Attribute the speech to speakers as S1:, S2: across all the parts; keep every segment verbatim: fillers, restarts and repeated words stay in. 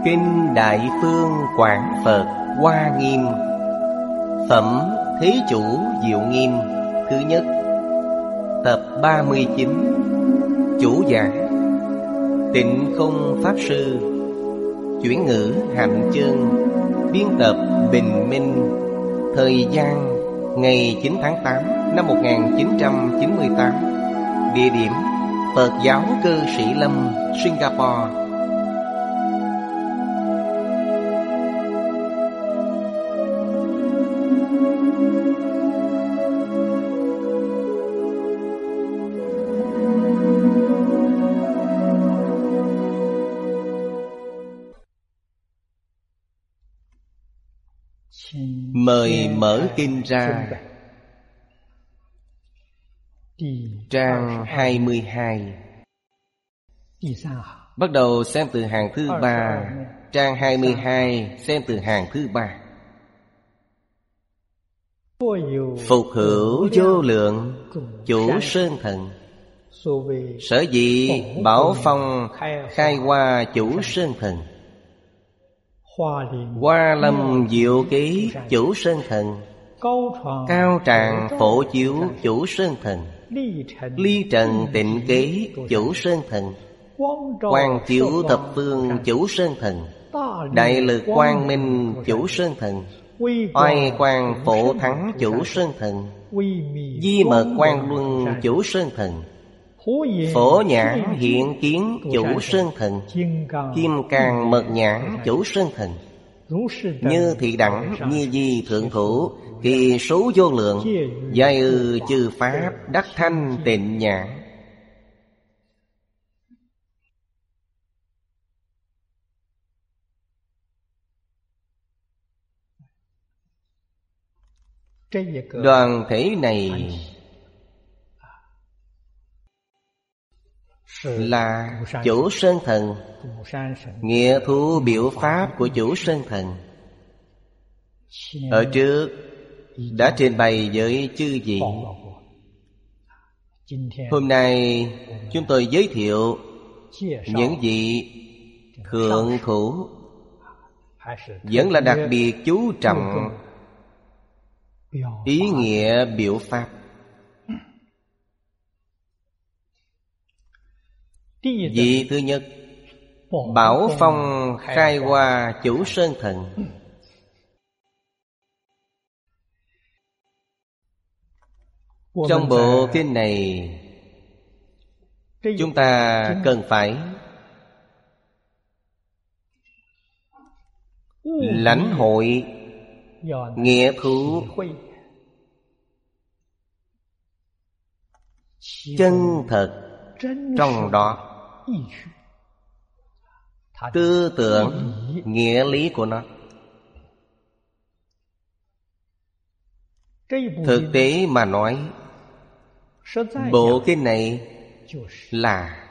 S1: Kinh Đại Phương Quảng Phật Hoa Nghiêm. Phẩm Thế Chủ Diệu Nghiêm thứ nhất. Tập ba mươi chín. Chủ giảng Tịnh Không Pháp Sư. Chuyển ngữ Hạnh Chương. Biên tập Bình Minh. Thời gian ngày chín tháng tám năm một nghìn chín trăm chín mươi tám. Địa điểm Phật giáo Cư Sĩ Lâm, Singapore. Mời mở kinh ra. Trang hai mươi hai. Bắt đầu xem từ hàng thứ ba. Trang hai mươi hai, xem từ hàng thứ ba. Phục hữu vô lượng chủ sơn thần. Sở dĩ bảo phong khai hoa chủ sơn thần. Hoa lâm diệu ký chủ sơn thần. Cao tràng phổ chiếu chủ sơn thần. Ly trần tịnh kế chủ sơn thần. Quang chiếu thập phương chủ sơn thần. Đại lực quang minh chủ sơn thần. Oai quang phổ thắng chủ sơn thần. Di mật quang luân chủ sơn thần. Phổ nhãn hiện kiến chủ sơn thần. Kim cang mật nhãn chủ sơn thần. Như thị đẳng nhi di thượng thủ. Kỳ số vô lượng. Giai ư chư pháp đắc thanh tịnh nhãn. Đoàn thể này là chủ sơn thần. Nghĩa thú biểu pháp của chủ sơn thần ở trước đã trình bày với chư vị. Hôm nay chúng tôi giới thiệu những vị thượng thủ, vẫn là đặc biệt chú trọng ý nghĩa biểu pháp. Vị thứ nhất, bảo phong khai hoa chủ sơn thần. Trong bộ kinh này, chúng ta cần phải lãnh hội nghĩa thú chân thật trong đó, tư tưởng nghĩa lý của nó. Thực tế mà nói, bộ kinh này là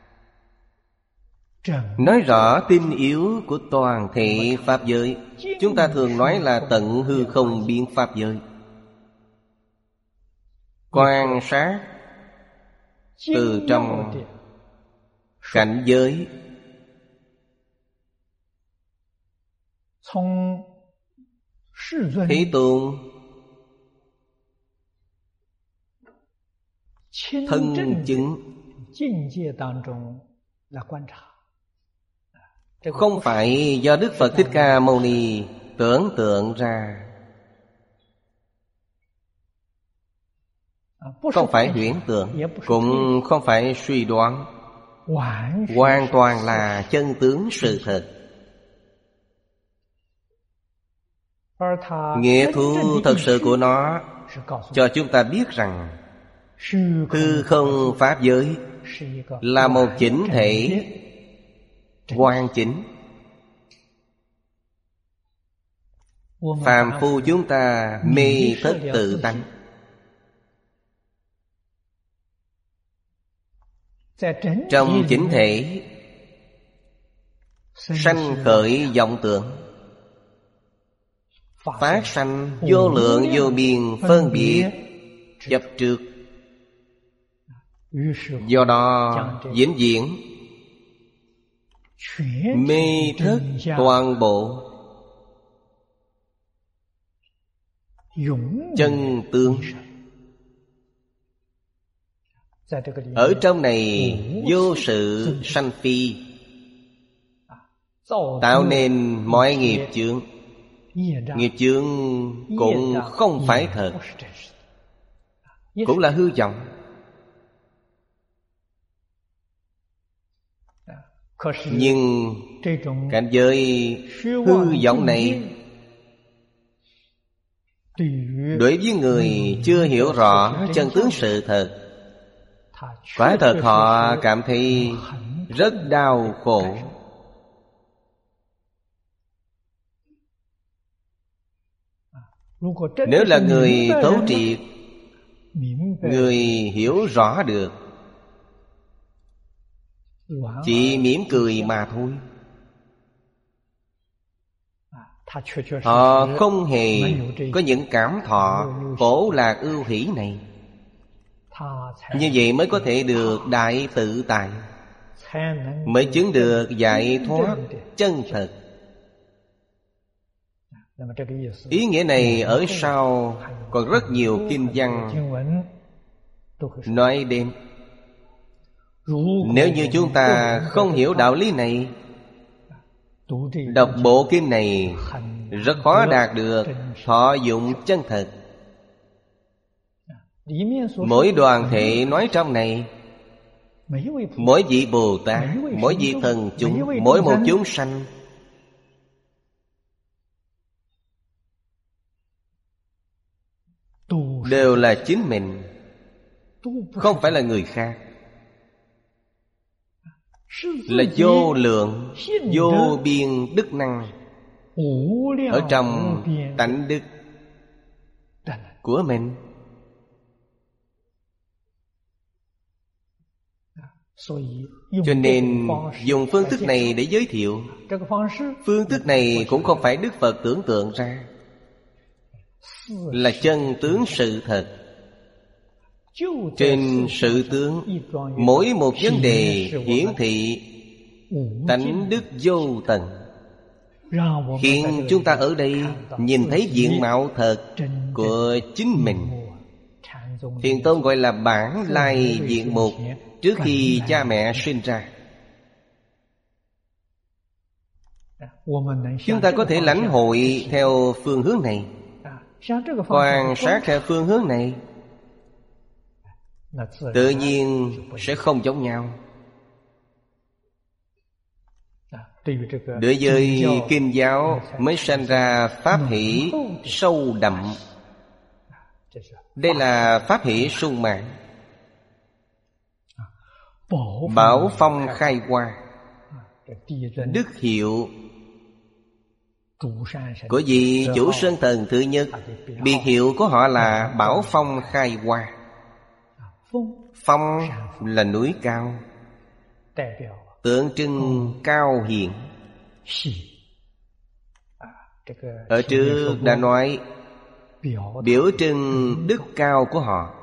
S1: nói rõ tinh yếu của toàn thể pháp giới. Chúng ta thường nói là tận hư không biến pháp giới. Quan sát từ trong cảnh giới, Thế Tôn thân chứng, không phải do Đức Phật Thích Ca Mâu Ni tưởng tượng ra, không phải huyễn tưởng, cũng không phải suy đoán, hoàn toàn là chân tướng sự thật. Nghĩa thú thật sự của nó cho chúng ta biết rằng hư không pháp giới là một chỉnh thể hoàn chỉnh. Phàm phu chúng ta mê thất tự tánh. Trong chỉnh thể sanh khởi vọng tưởng, phát sanh vô lượng vô biên phân biệt chấp trước. Do đó vĩnh viễn mê thất toàn bộ, chân tướng. Ở trong này vô sự sanh phi, tạo nên mọi nghiệp chướng. Nghiệp chướng cũng không phải thật, cũng là hư vọng. Nhưng cảnh giới hư vọng này đối với người chưa hiểu rõ chân tướng sự thật, quả thật họ cảm thấy rất đau khổ. Nếu là người thấu triệt, người hiểu rõ được, chỉ mỉm cười mà thôi. Họ không hề có những cảm thọ khổ lạc ưu hỷ này. Như vậy mới có thể được đại tự tại, mới chứng được giải thoát chân thật. Ý nghĩa này ở sau còn rất nhiều kinh văn nói đến. Nếu như chúng ta không hiểu đạo lý này, đọc bộ kinh này rất khó đạt được thọ dụng chân thật. Mỗi đoàn thể nói trong này, mỗi vị Bồ Tát, mỗi vị thần chúng, mỗi một chúng sanh đều là chính mình, không phải là người khác. Là vô lượng, vô biên đức năng ở trong tánh đức của mình. Cho nên dùng phương thức này để giới thiệu. Phương thức này cũng không phải Đức Phật tưởng tượng ra, là chân tướng sự thật. Trên sự tướng, mỗi một vấn đề hiển thị tánh đức vô tận, khiến chúng ta ở đây nhìn thấy diện mạo thật của chính mình. Thiền Tông gọi là bản lai diện mục trước khi cha mẹ sinh ra. Chúng ta có thể lãnh hội theo phương hướng này, quan sát theo phương hướng này, tự nhiên sẽ không giống nhau. Đối với kinh giáo mới sanh ra pháp hỷ sâu đậm. Đây là pháp hỷ sung mãn. Bảo phong khai hoa, đức hiệu của vị chủ sơn thần thứ nhất. Biệt hiệu của họ là Bảo phong khai hoa. Phong là núi cao, tượng trưng cao hiển. Ở trước đã nói biểu trưng đức cao của họ.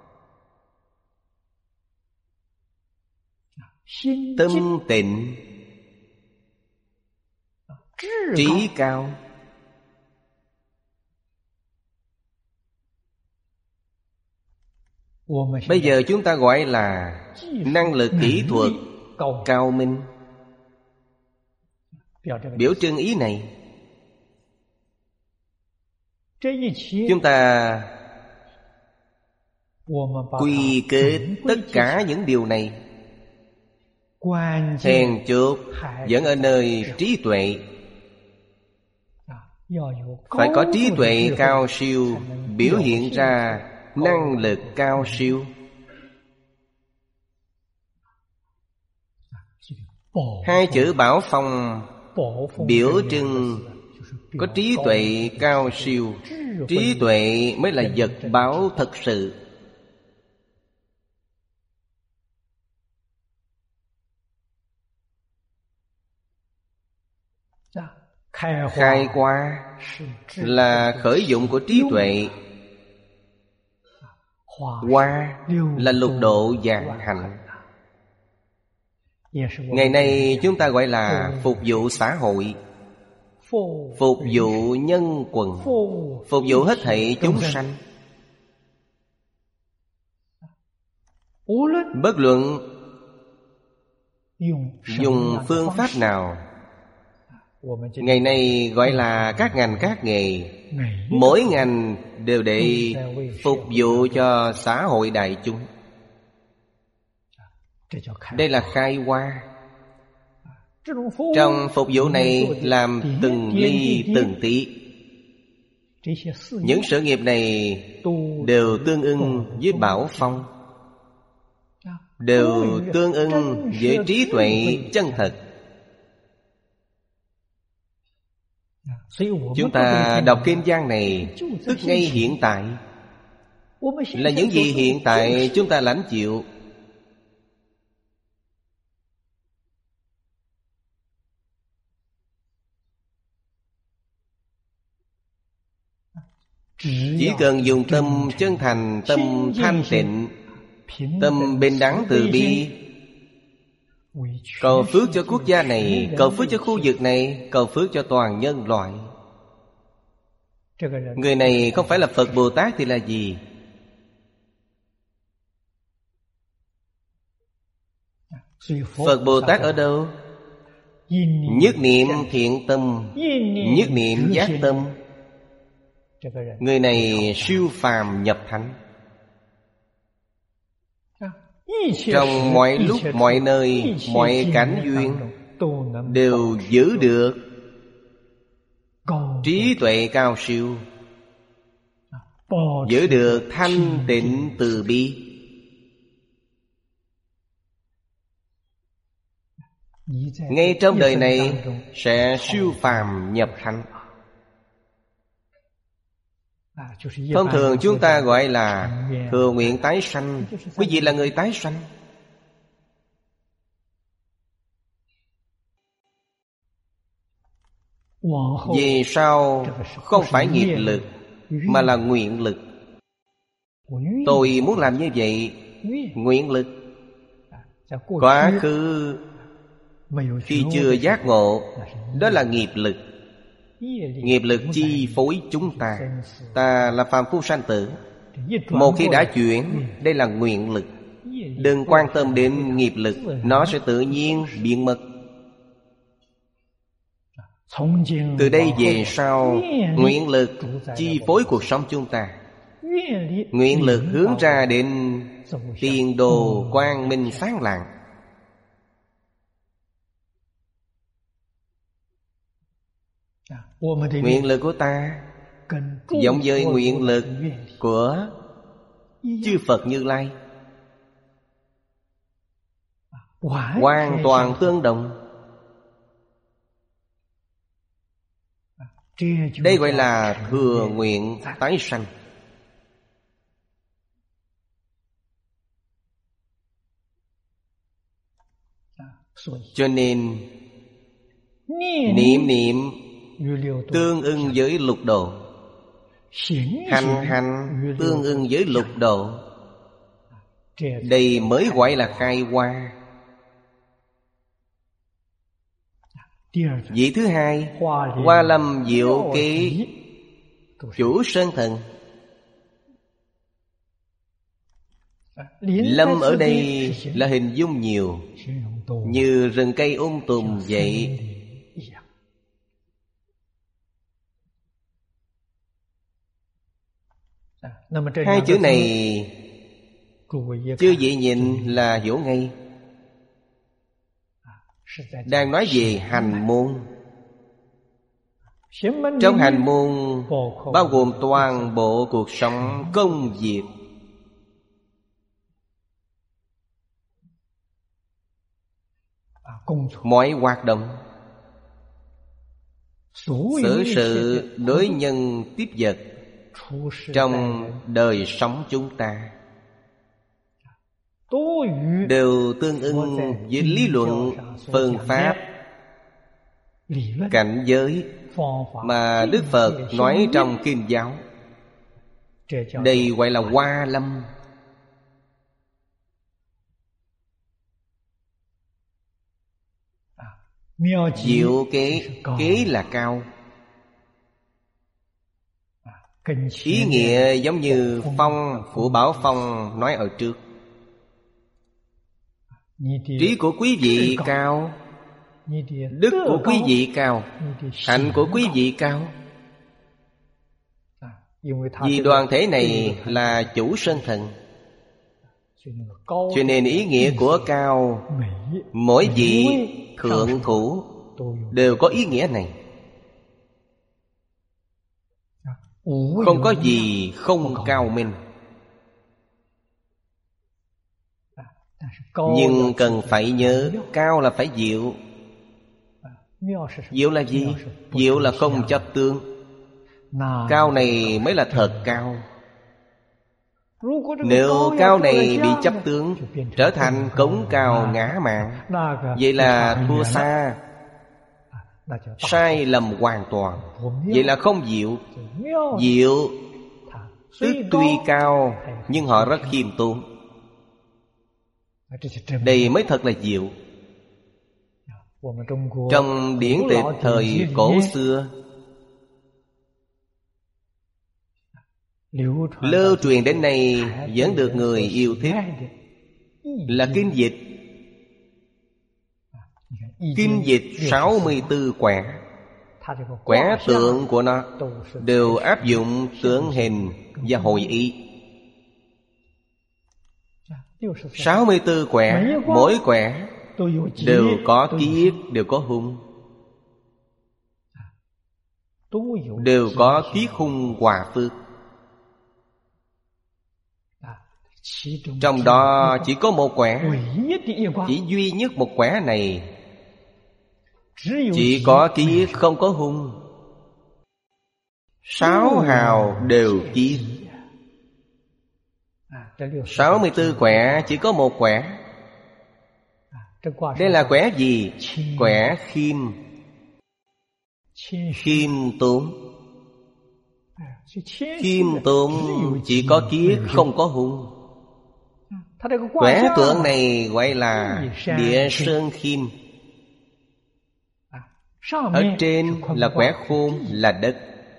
S1: Tâm tịnh, trí cao. Bây giờ chúng ta gọi là năng lực kỹ thuật cao minh. Biểu trưng ý này, chúng ta quy kết tất cả những điều này. Then chốt vẫn ở nơi trí tuệ. Phải có trí tuệ cao siêu, biểu hiện ra năng lực cao siêu. Hai chữ bảo phong biểu trưng có trí tuệ cao siêu. Trí tuệ mới là vật báo thật sự. Khai qua là khởi dụng của trí tuệ. Hoa là lục độ vạn hạnh. Ngày nay chúng ta gọi là phục vụ xã hội, phục vụ nhân quần, phục vụ hết thảy chúng sanh. Bất luận dùng phương pháp nào, ngày nay gọi là các ngành các nghề, mỗi ngành đều để phục vụ cho xã hội đại chúng. Đây là khai hoa. Trong phục vụ này làm từng ly từng tí. Những sự nghiệp này đều tương ưng với bảo phong, đều tương ưng với trí tuệ chân thật. Chúng ta đọc kinh văn này tức ngay hiện tại. Là những gì hiện tại chúng ta lãnh chịu. Chỉ cần dùng tâm chân thành, tâm thanh tịnh, tâm bình đẳng từ bi, cầu phước cho quốc gia này, cầu phước cho khu vực này, cầu phước cho toàn nhân loại. Người này không phải là Phật Bồ Tát thì là gì? Phật Bồ Tát ở đâu? Nhất niệm thiện tâm, nhất niệm giác tâm. Người này siêu phàm nhập thánh. Trong mọi lúc, mọi nơi, mọi cảnh duyên đều giữ được trí tuệ cao siêu, giữ được thanh tịnh từ bi. Ngay trong đời này sẽ siêu phàm nhập thánh. Thông thường chúng ta gọi là thừa nguyện tái sanh. Quý vị là người tái sanh. Vì sao không phải nghiệp lực mà là nguyện lực? Tôi muốn làm như vậy. Nguyện lực. Quá khứ khi chưa giác ngộ, đó là nghiệp lực. Nghiệp lực chi phối chúng ta. Ta là phàm phu sanh tử. Một khi đã chuyển, đây là nguyện lực. Đừng quan tâm đến nghiệp lực, nó sẽ tự nhiên biến mất. Từ đây về sau, nguyện lực chi phối cuộc sống chúng ta. Nguyện lực hướng ra đến tiền đồ quang minh sáng lạng. Nguyện lực của ta giống với nguyện lực của chư Phật Như Lai, hoàn toàn tương đồng. Đây gọi là thừa nguyện tái sanh. Cho nên niệm niệm tương ưng với lục độ, hành hành tương ưng với lục độ. Đây mới gọi là khai hoa. Vị thứ hai, Hoa Lâm Diệu Kế Chủ Sơn Thần. Lâm ở đây là hình dung nhiều, như rừng cây um tùm vậy. Hai chữ này chư vị nhìn là hiểu ngay. Đang nói về hành môn. Trong hành môn bao gồm toàn bộ cuộc sống công việc. Mọi hoạt động, xử sự đối nhân tiếp vật trong đời sống chúng ta đều tương ưng với lý luận, phương pháp, cảnh giới mà Đức Phật nói trong Kinh giáo. Đây gọi là Hoa Lâm. Diệu kế, kế là cao. Ý nghĩa giống như phong của Bảo Phong nói ở trước. Trí của quý vị cao, đức của quý vị cao, hạnh của quý vị cao. Vì đoàn thể này là chủ sơn thần, cho nên ý nghĩa của cao, mỗi vị thượng thủ đều có ý nghĩa này. Không có gì không cao minh. Nhưng cần phải nhớ, cao là phải diệu. Diệu là gì? Diệu là không chấp tướng. Cao này mới là thật cao. Nếu cao này bị chấp tướng, trở thành cống cao ngã mạn, vậy là thua xa, sai lầm hoàn toàn. Vậy là không diệu. Diệu tức tuy cao, nhưng họ rất khiêm tốn. Đây mới thật là diệu. Trong điển tịch thời cổ xưa lưu truyền đến nay vẫn được người yêu thích là kinh dịch. Kinh dịch sáu mươi tư quẻ. Quẻ tượng của nó đều áp dụng tượng hình và hội ý. Sáu mươi tư quẻ, mỗi quẻ đều có kiết, đều có hung, đều có kiết hung hòa phước. Trong đó chỉ có một quẻ, chỉ duy nhất một quẻ này chỉ có kiết không có hung. Sáu hào đều kiết. Sáu mươi tư quẻ chỉ có một quẻ. Đây là quẻ gì? Quẻ khiêm. Khiêm tốn. Khiêm tốn chỉ có kiết không có hung. Quẻ tượng này gọi là địa sơn khiêm. Ở trên là quẻ khôn, là đất.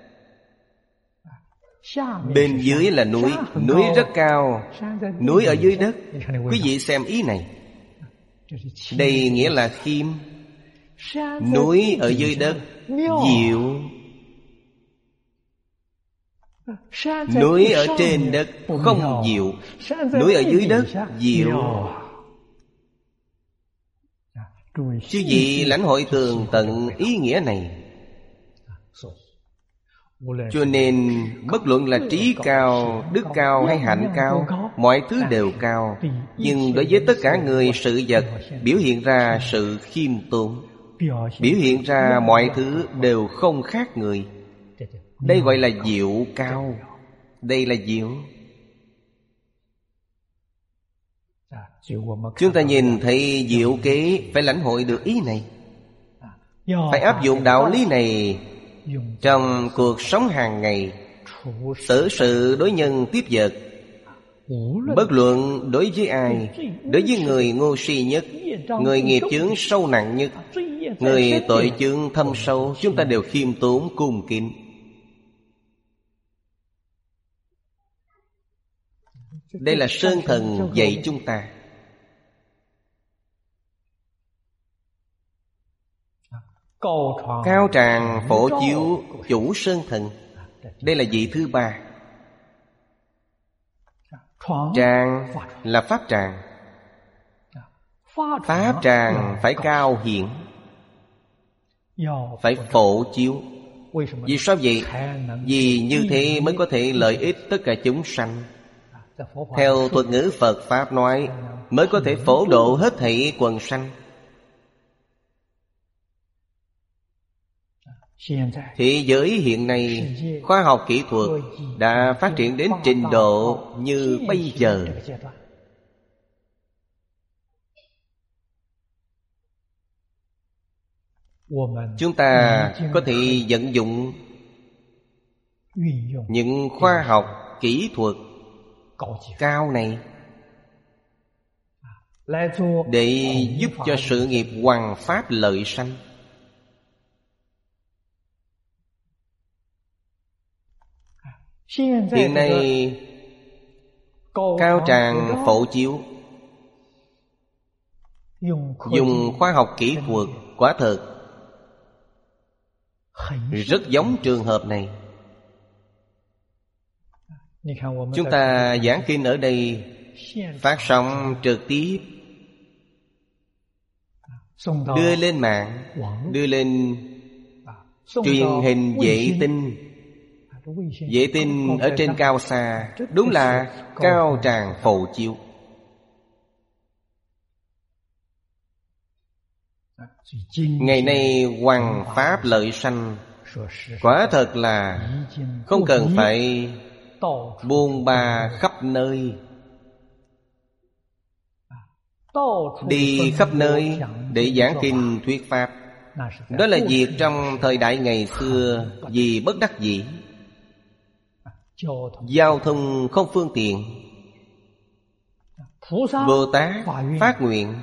S1: Bên dưới là núi. Núi rất cao, núi ở dưới đất. Quý vị xem ý này. Đây nghĩa là khiêm. Núi ở dưới đất, diệu. Núi ở trên đất không diệu, núi ở dưới đất diệu. Chứ gì lãnh hội tường tận ý nghĩa này. Cho nên bất luận là trí cao, đức cao hay hạnh cao, mọi thứ đều cao. Nhưng đối với tất cả người sự vật, biểu hiện ra sự khiêm tốn, biểu hiện ra mọi thứ đều không khác người. Đây gọi là diệu cao. Đây là diệu. Chúng ta nhìn thấy diệu kế, phải lãnh hội được ý này, phải áp dụng đạo lý này trong cuộc sống hàng ngày, xử sự đối nhân tiếp vật. Bất luận đối với ai, đối với người ngu si nhất, người nghiệp chướng sâu nặng nhất, người tội chướng thâm sâu, chúng ta đều khiêm tốn cung kính. Đây là sơn thần dạy chúng ta. Cao tràng phổ chiếu chủ sơn thần. Đây là vị thứ ba. Tràng là pháp tràng. Pháp tràng phải cao hiển, phải phổ chiếu. Vì sao vậy? Vì như thế mới có thể lợi ích tất cả chúng sanh. Theo thuật ngữ Phật Pháp nói, mới có thể phổ độ hết thảy quần sanh. Thế giới hiện nay, khoa học kỹ thuật đã phát triển đến trình độ như bây giờ. Chúng ta có thể vận dụng những khoa học kỹ thuật cao này để giúp cho sự nghiệp hoằng pháp lợi sanh. Hiện nay cao tràng phổ chiếu dùng khoa học kỹ thuật quả thực rất giống trường hợp này. Chúng ta giảng kinh ở đây phát sóng trực tiếp, đưa lên mạng, đưa lên truyền hình vệ tinh. Vệ tinh ở trên cao xa, đúng là cao tràng phổ chiếu. Ngày nay hoằng pháp lợi sanh, quả thật là không cần phải buôn ba khắp nơi, đi khắp nơi để giảng kinh thuyết pháp. Đó là việc trong thời đại ngày xưa, vì bất đắc dĩ, giao thông không phương tiện. Bồ Tát phát nguyện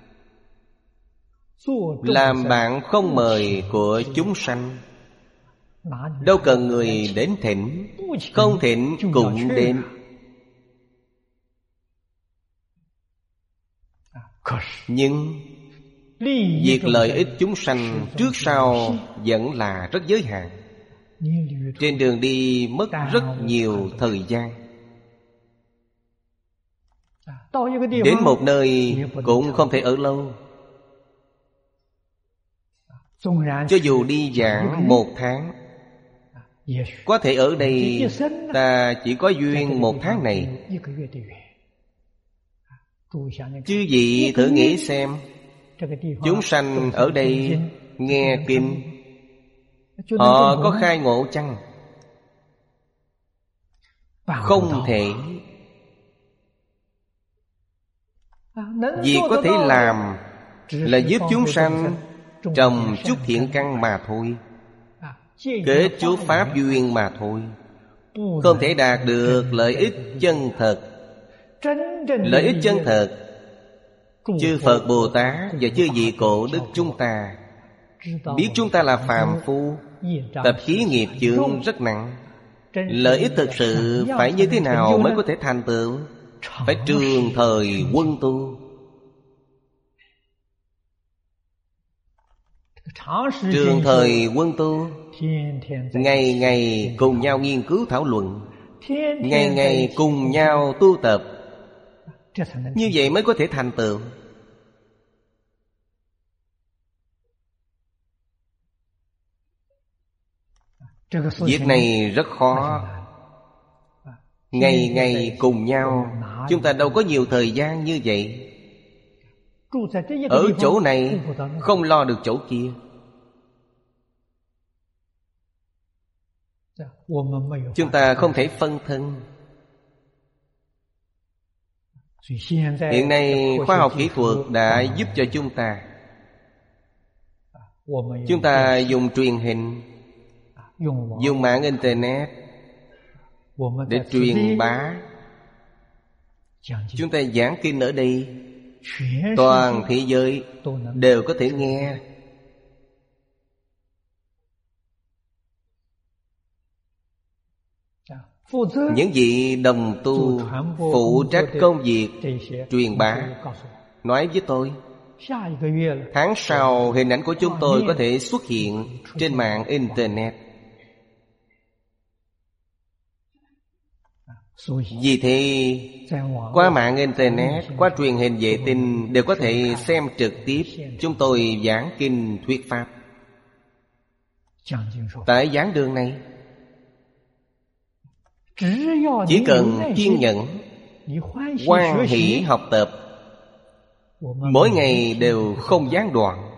S1: làm bạn không mời của chúng sanh. Đâu cần người đến thỉnh, không thỉnh cũng đến. Nhưng việc lợi ích chúng sanh trước sau vẫn là rất giới hạn. Trên đường đi mất rất nhiều thời gian. Đến một nơi cũng không thể ở lâu. Cho dù đi giảng một tháng, có thể ở đây ta chỉ có duyên một tháng này. Chư vị thử nghĩ xem, chúng sanh ở đây nghe kinh, họ có khai ngộ chăng? Không thể. Việc có thể làm là giúp chúng sanh trồng chút thiện căn mà thôi, kết chút pháp duyên mà thôi, không thể đạt được lợi ích chân thật. Lợi ích chân thật, chư Phật Bồ Tát và chư vị cổ đức chúng ta biết chúng ta là phàm phu, tập khí nghiệp chướng rất nặng. Lợi ích thực sự phải như thế nào mới có thể thành tựu? Phải trường thời quân tu. Trường thời quân tu, ngày ngày cùng nhau nghiên cứu thảo luận, ngày ngày cùng nhau tu tập. Như vậy mới có thể thành tựu. Việc này rất khó. Ngày ngày cùng nhau, chúng ta đâu có nhiều thời gian như vậy. Ở chỗ này không lo được chỗ kia. Chúng ta không thể phân thân. Hiện nay khoa học kỹ thuật đã giúp cho chúng ta. Chúng ta dùng truyền hình, dùng mạng internet để truyền bá. Chúng ta giảng kinh ở đây, toàn thế giới đều có thể nghe. Những vị đồng tu phụ trách công việc truyền bá nói với tôi, tháng sau hình ảnh của chúng tôi có thể xuất hiện trên mạng internet. Vì thế qua mạng internet, qua truyền hình vệ tinh đều có thể xem trực tiếp chúng tôi giảng kinh thuyết pháp. Tại giảng đường này, chỉ cần kiên nhẫn, hoan hỷ học tập, mỗi ngày đều không gián đoạn.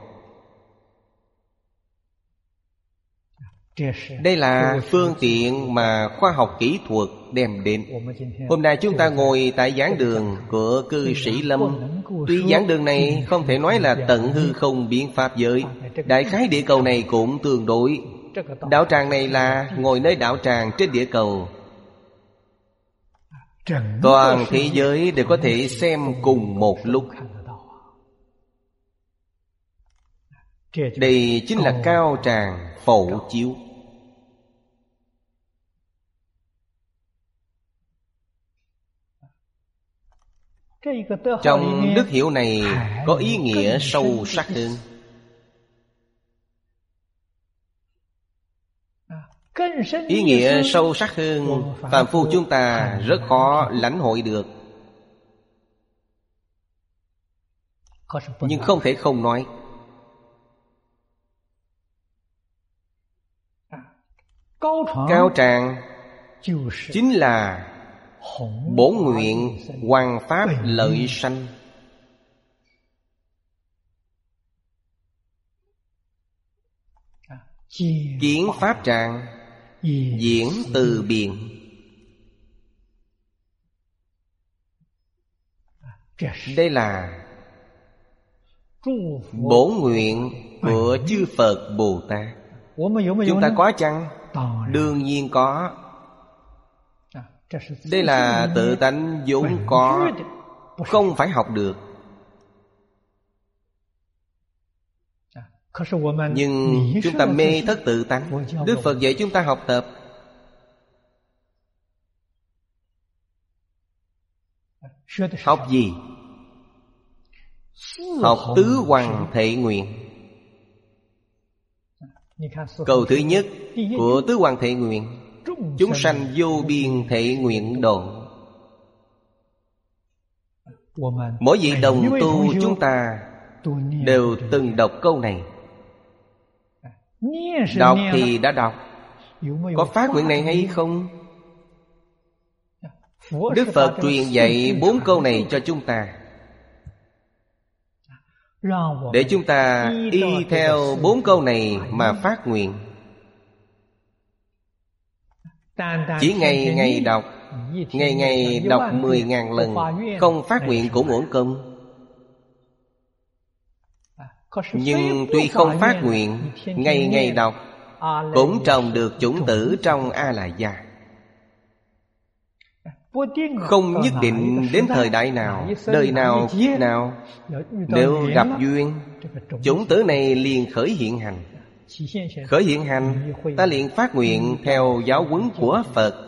S1: Đây là phương tiện mà khoa học kỹ thuật đem đến. Hôm nay chúng ta ngồi tại giảng đường của cư sĩ Lâm. Tuy giảng đường này không thể nói là tận hư không biến pháp giới, đại khái địa cầu này cũng tương đối. Đạo tràng này là ngồi nơi đạo tràng trên địa cầu. Toàn thế giới đều có thể xem cùng một lúc. Đây chính là cao tràng phổ chiếu. Trong đức hiểu này có ý nghĩa sâu sắc hơn. Ý nghĩa sâu sắc hơn phàm phu chúng ta rất khó lãnh hội được. Nhưng không thể không nói. Cao tràng chính là bổn nguyện hoằng pháp lợi sanh. Kiến pháp tràng diễn từ biện. Đây là bổn nguyện của chư Phật Bồ Tát. Chúng ta có chăng? Đương nhiên có. Đây là tự tánh vốn có, không phải học được. Nhưng chúng ta mê thất tự tánh. Đức Phật dạy chúng ta học tập. Học gì? Học tứ hoằng thệ nguyện. Câu thứ nhất của tứ hoằng thệ nguyện: chúng sanh vô biên thệ nguyện độ. Mỗi vị đồng tu chúng ta đều từng đọc câu này. Đọc thì đã đọc, có phát nguyện này hay không? Đức Phật truyền dạy bốn câu này cho chúng ta, để chúng ta y theo bốn câu này mà phát nguyện. Chỉ ngày ngày đọc, ngày ngày đọc mười ngàn lần, không phát nguyện cũng uổng công. Nhưng tuy không phát nguyện, ngày ngày đọc cũng trồng được chủng tử trong A-la-gia. Không nhất định đến thời đại nào, đời nào, kiếp nào, nếu gặp duyên, chủng tử này liền khởi hiện hành. Khởi hiện hành, ta liền phát nguyện theo giáo huấn của Phật.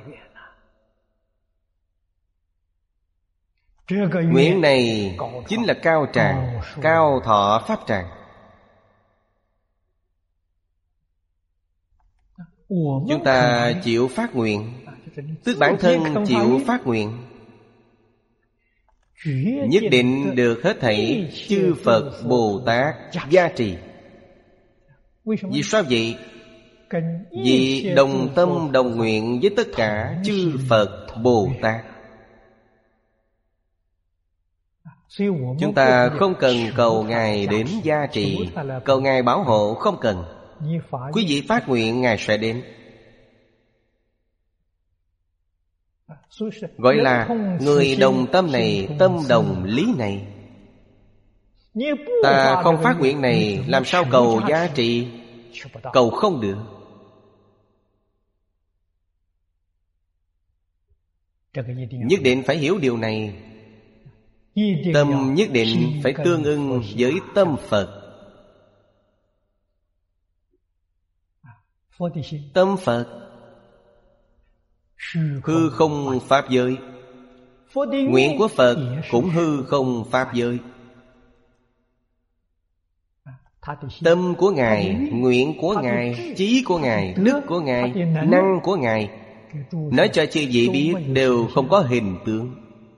S1: Nguyện này chính là cao tràng, cao thọ pháp tràng. Chúng ta chịu phát nguyện, tức bản thân chịu phát nguyện, nhất định được hết thảy chư Phật Bồ Tát gia trì. Vì sao vậy? Vì đồng tâm đồng nguyện với tất cả chư Phật Bồ Tát. Chúng ta không cần cầu Ngài đến gia trì, cầu Ngài bảo hộ, không cần. Quý vị phát nguyện, Ngài sẽ đến. Gọi là người đồng tâm này, tâm đồng lý này. Ta không phát nguyện này, làm sao cầu giá trị? Cầu không được. Nhất định phải hiểu điều này. Tâm nhất định phải tương ưng với tâm Phật. Tâm Phật hư không pháp giới. Nguyện của Phật cũng hư không pháp giới. Tâm của Ngài, nguyện của Ngài, chí của Ngài, đức của Ngài, năng của Ngài, nói cho chư vị biết đều không có hình tướng.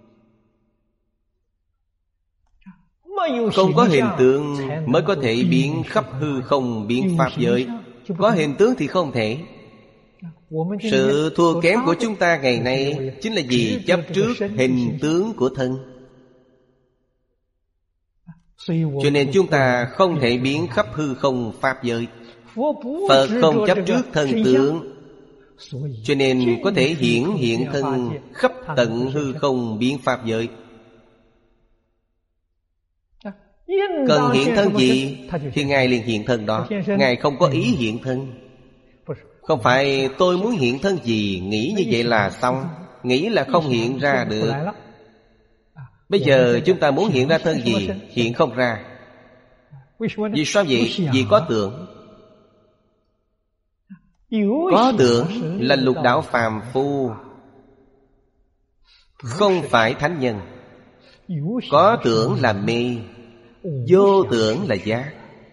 S1: Không có hình tướng mới có thể biến khắp hư không, biến pháp giới. Có hình tướng thì không thể. Sự thua kém của chúng ta ngày nay chính là vì chấp trước hình tướng của thân. Cho nên chúng ta không thể biến khắp hư không pháp giới. Phật không chấp trước thân tướng, cho nên có thể hiển hiện thân khắp tận hư không biến pháp giới. Cần hiện thân gì thì Ngài liền hiện thân đó. Ngài không có ý hiện thân. Không phải tôi muốn hiện thân gì, nghĩ như vậy là xong. Nghĩ là không hiện ra được. Bây giờ chúng ta muốn hiện ra thân gì, hiện không ra. Vì sao vậy? Vì có tưởng. Có tưởng là lục đạo phàm phu, không phải thánh nhân. Có tưởng là mê, vô tưởng là giác.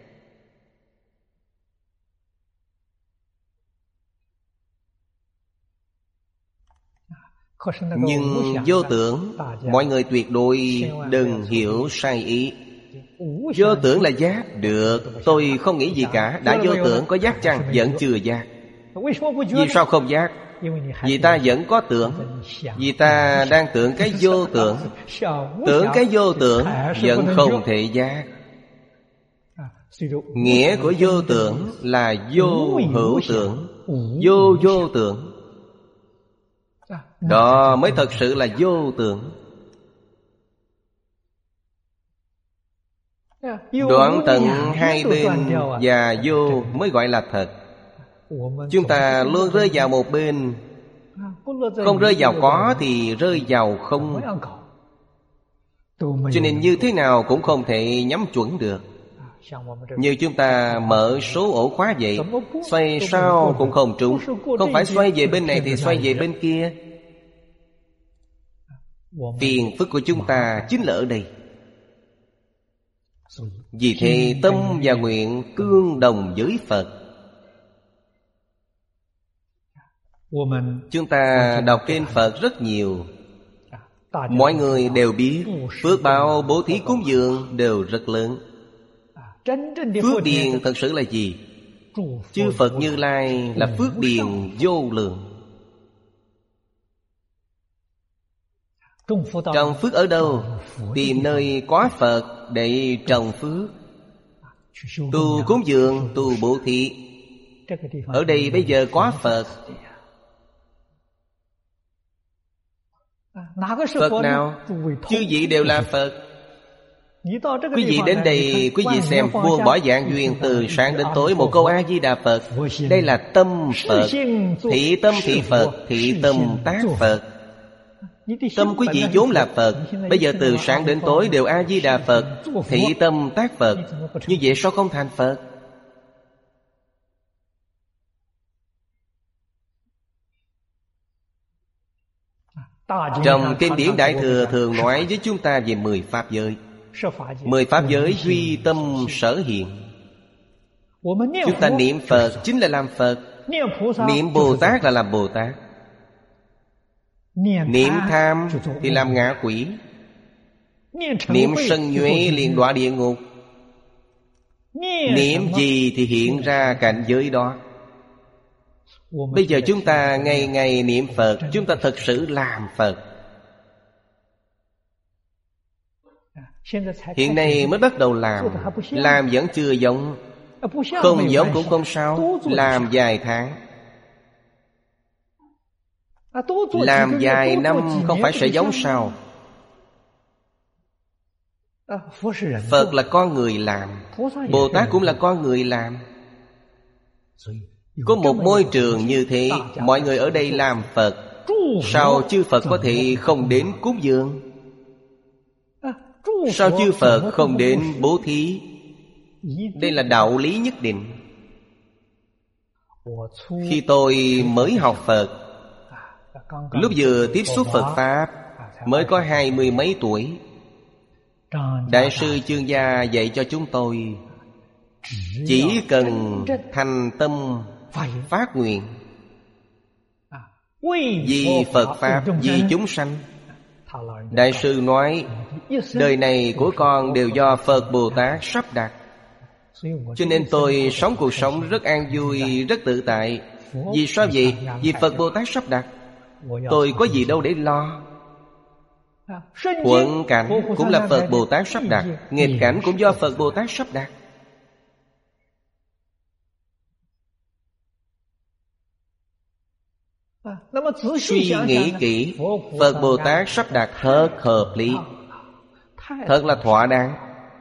S1: Nhưng vô tưởng, mọi người tuyệt đối đừng hiểu sai ý. Vô tưởng là giác, được, tôi không nghĩ gì cả. Đã vô tưởng có giác chăng? Vẫn chưa giác. Vì sao không giác? Vì ta vẫn có tưởng. Vì ta đang tưởng cái vô tưởng. Tưởng cái vô tưởng vẫn không thể giác. Nghĩa của vô tưởng là vô hữu tưởng, vô vô tưởng. Đó mới thật sự là vô tưởng. Đoạn tận hai bên và vô mới gọi là thật. Chúng ta luôn rơi vào một bên. Không rơi vào có thì rơi vào không. Cho nên như thế nào cũng không thể nhắm chuẩn được. Như chúng ta mở số ổ khóa vậy, xoay sao cũng không trúng. Không phải xoay về bên này thì xoay về bên kia. Phiền phức của chúng ta chính là ở đây. Vì thế tâm và nguyện tương đồng với Phật. Chúng ta đọc kinh Phật rất nhiều. Mọi người đều biết phước báo bố thí cúng dường đều rất lớn. Phước điền thật sự là gì? Chư Phật Như Lai là phước điền vô lượng. Trồng phước ở đâu? Tìm nơi có Phật để trồng phước. Tu cúng dường, tu bố thí. Ở đây bây giờ có Phật. Phật nào? Chư vị đều là Phật. Quý vị đến đây, quý vị xem buông bỏ dạng duyên từ sáng đến tối một câu A-di-đà Phật. Đây là tâm Phật. Thị tâm thị Phật, thị tâm tác Phật. Tâm quý vị vốn là Phật. Bây giờ từ sáng đến tối đều A-di-đà Phật, thị tâm tác Phật. Như vậy sao không thành Phật? Trong kinh điển Đại Thừa thường nói với chúng ta về mười pháp giới. Mười pháp giới duy tâm sở hiện. Chúng ta niệm Phật chính là làm Phật. Niệm Bồ Tát là làm Bồ Tát. Niệm tham thì làm ngạ quỷ. Niệm sân nhuệ liền đọa địa ngục. Niệm gì thì hiện ra cảnh giới đó. Bây giờ chúng ta ngày ngày niệm Phật, chúng ta thật sự làm Phật. Hiện nay mới bắt đầu làm. Làm vẫn chưa giống. Không giống cũng không sao. Làm vài tháng, làm vài năm không phải sẽ giống sao? Phật là con người làm, Bồ Tát cũng là con người làm. Có một môi trường như thế, mọi người ở đây làm Phật. Sao chư Phật có thể không đến cúng dường? Sao chư Phật không đến bố thí? Đây là đạo lý nhất định. Khi tôi mới học Phật, lúc vừa tiếp xúc Phật Pháp, mới có hai mươi mấy tuổi, Đại sư Chương Gia dạy cho chúng tôi chỉ cần thành tâm phát nguyện vì Phật Pháp, vì chúng sanh. Đại sư nói đời này của con đều do Phật Bồ Tát sắp đặt. Cho nên tôi sống cuộc sống rất an vui, rất tự tại. Vì sao vậy? Vì Phật Bồ Tát sắp đặt. Tôi có gì đâu để lo. Thuận cảnh cũng là Phật Bồ Tát sắp đặt, nghịch cảnh cũng do Phật Bồ Tát sắp đặt. Suy nghĩ kỹ, Phật Bồ Tát sắp đặt thật hợp lý, thật là thỏa đáng.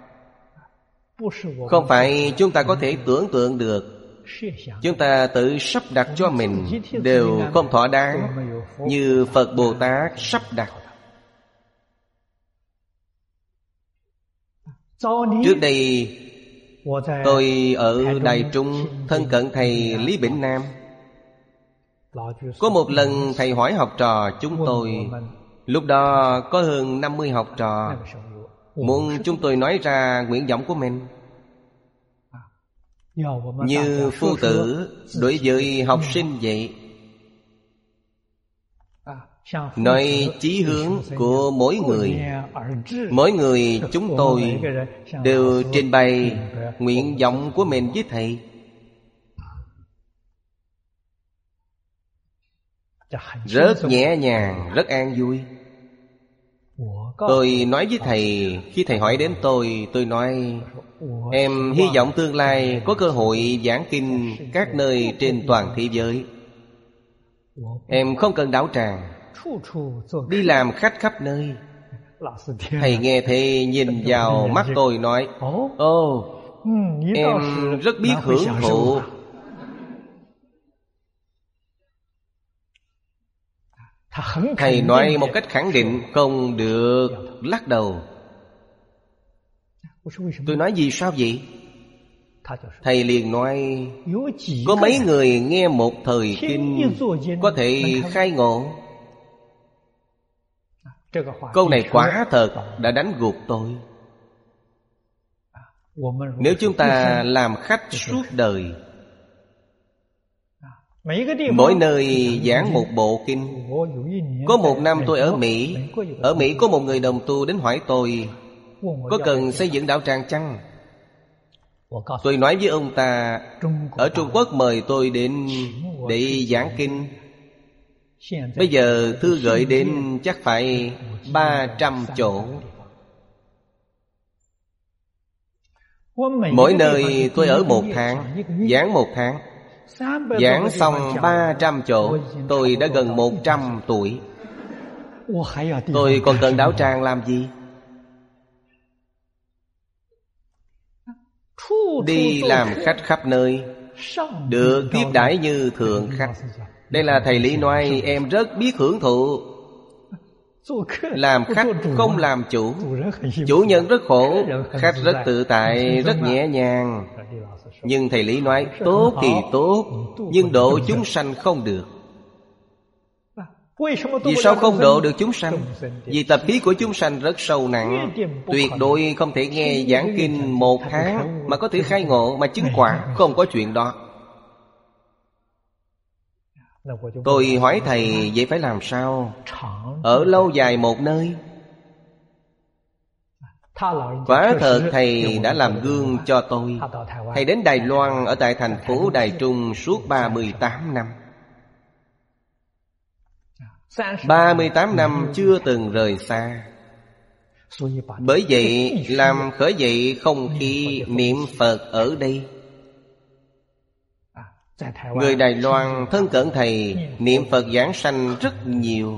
S1: Không phải chúng ta có thể tưởng tượng được. Chúng ta tự sắp đặt cho mình đều không thỏa đáng như Phật Bồ Tát sắp đặt. Trước đây tôi ở Đài Trung thân cận thầy Lý Bỉnh Nam. Có một lần thầy hỏi học trò chúng tôi: Lúc đó có hơn năm mươi học trò muốn chúng tôi nói ra nguyện vọng của mình. Như phu tử đối với học sinh vậy, nói chí hướng của mỗi người. Mỗi người chúng tôi đều trình bày nguyện vọng của mình với thầy. Rất nhẹ nhàng, rất an vui. Tôi nói với thầy, khi thầy hỏi đến tôi, tôi nói em hy vọng tương lai có cơ hội giảng kinh các nơi trên toàn thế giới. Em không cần đảo tràng, đi làm khách khắp nơi. Thầy nghe thế nhìn vào mắt tôi nói, ồ, em rất biết hưởng thụ. Thầy nói một cách khẳng định, không được lắc đầu. Tôi nói vì sao vậy? Thầy liền nói, có mấy người nghe một thời kinh có thể khai ngộ. Câu này quả thật đã đánh gục tôi. Nếu chúng ta làm khách suốt đời, mỗi nơi giảng một bộ kinh. Có một năm tôi ở Mỹ. Ở Mỹ có một người đồng tu đến hỏi tôi, có cần xây dựng đạo tràng chăng? Tôi nói với ông ta, ở Trung Quốc mời tôi đến để giảng kinh. Bây giờ thư gửi đến chắc phải ba trăm chỗ. Mỗi nơi tôi ở một tháng, giảng một tháng. Giảng xong ba trăm chỗ, tôi đã gần một trăm tuổi. Tôi còn cần đạo tràng làm gì? Đi làm khách khắp nơi, được tiếp đãi như thượng khách. Đây là thầy Lý nói em rất biết hưởng thụ. Làm khách không làm chủ. Chủ nhân rất khổ, khách rất tự tại, rất nhẹ nhàng. Nhưng thầy Lý nói tốt thì tốt, nhưng độ chúng sanh không được. Vì sao không độ được chúng sanh? Vì tập khí của chúng sanh rất sâu nặng. Tuyệt đối không thể nghe giảng kinh một tháng mà có thể khai ngộ, mà chứng quả. Không có chuyện đó. Tôi hỏi thầy, vậy phải làm sao? Ở lâu dài một nơi. Quả thật thầy đã làm gương cho tôi. Thầy đến Đài Loan, ở tại thành phố Đài Trung suốt ba mươi tám năm. ba mươi tám năm chưa từng rời xa. Bởi vậy làm khởi dậy không khí niệm Phật ở đây. Người Đài Loan thân cận thầy, niệm Phật giảng sanh rất nhiều.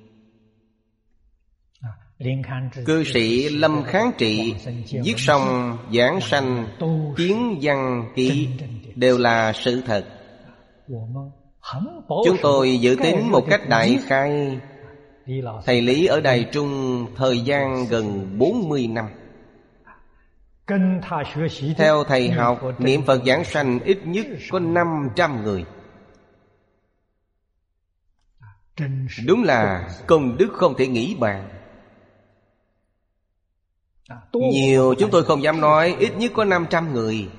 S1: Cư sĩ Lâm Kháng Trị viết xong giảng sanh kiến văn ký đều là sự thật. Chúng tôi dự tính một cách đại khai. Thầy Lý ở Đài Trung thời gian gần bốn mươi năm. Theo thầy học, niệm Phật giảng sanh ít nhất có năm trăm người. Đúng là công đức không thể nghĩ bàn. Nhiều chúng tôi không dám nói, ít nhất có năm trăm người.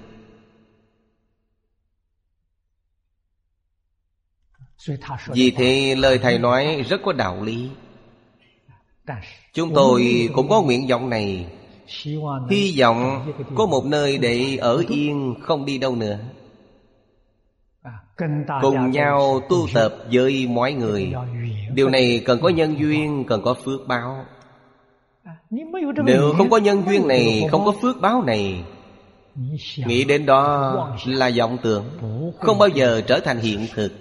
S1: Vì thế lời thầy nói rất có đạo lý. Chúng tôi cũng có nguyện vọng này. Hy vọng có một nơi để ở yên, không đi đâu nữa. Cùng nhau tu tập với mọi người. Điều này cần có nhân duyên, cần có phước báo. Nếu không có nhân duyên này, không có phước báo này, nghĩ đến đó là vọng tưởng, không bao giờ trở thành hiện thực.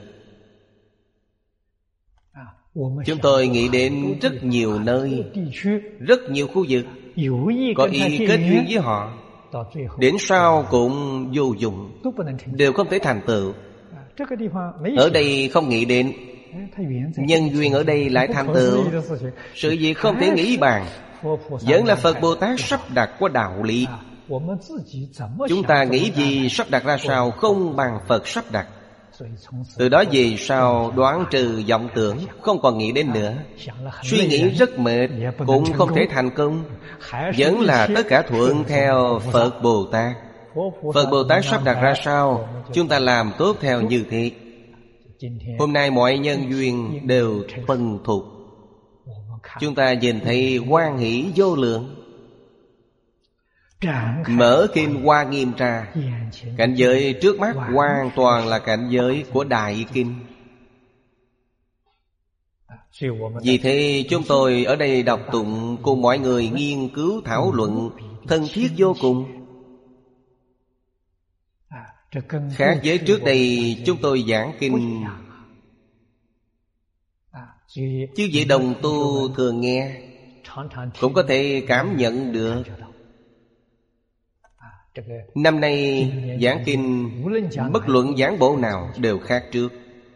S1: Chúng tôi nghĩ đến rất nhiều nơi, rất nhiều khu vực, có ý kết duyên với họ, đến sau cũng vô dụng, đều không thể thành tựu. Ở đây không nghĩ đến, nhân duyên ở đây lại thành tựu. Sự việc không thể nghĩ bàn. Vẫn là Phật Bồ Tát sắp đặt có đạo lý. Chúng ta nghĩ gì sắp đặt ra sao không bằng Phật sắp đặt. Từ đó về sau đoán trừ vọng tưởng, không còn nghĩ đến nữa. Suy nghĩ rất mệt, cũng không thể thành công. Vẫn là tất cả thuận theo Phật Bồ Tát. Phật Bồ Tát sắp đặt ra sao, chúng ta làm tốt theo như thế. Hôm nay mọi nhân duyên đều thuần thục. Chúng ta nhìn thấy hoan hỷ vô lượng. Mở kinh Hoa Nghiêm ra, cảnh giới trước mắt hoàn toàn là cảnh giới của Đại Kinh. Vì thế chúng tôi ở đây đọc tụng, cùng mọi người nghiên cứu thảo luận, thân thiết vô cùng. Khác với trước đây chúng tôi giảng kinh, chứ vị đồng tu thường nghe cũng có thể cảm nhận được. Năm nay giảng kinh, bất luận giảng bộ nào đều khác trước,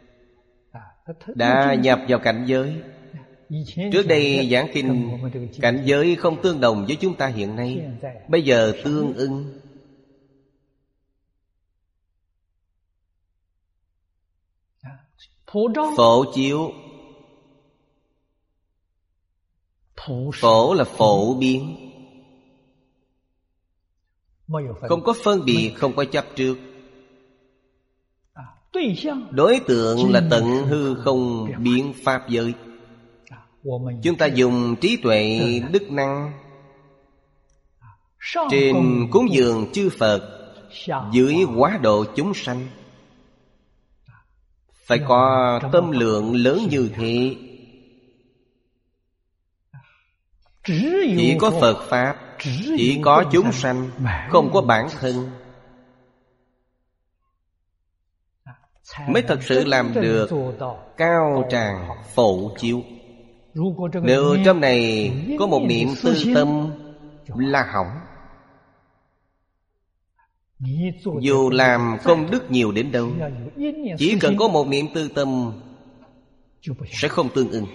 S1: đã nhập vào cảnh giới. Trước đây giảng kinh, cảnh giới không tương đồng với chúng ta hiện nay. Bây giờ tương ưng. Phổ chiếu. Phổ là phổ biến, không có phân biệt, không có chấp trước. Đối tượng là tận hư không biến pháp giới. Chúng ta dùng trí tuệ đức năng, trên cúng dường chư Phật, dưới hóa độ chúng sanh, phải có tâm lượng lớn như thế. Chỉ có Phật Pháp, chỉ có chúng sanh, không có bản thân, mới thật sự làm được cao tràng phổ chiếu. Nếu trong này có một niệm tư tâm là hỏng. Dù làm công đức nhiều đến đâu, chỉ cần có một niệm tư tâm sẽ không tương ưng.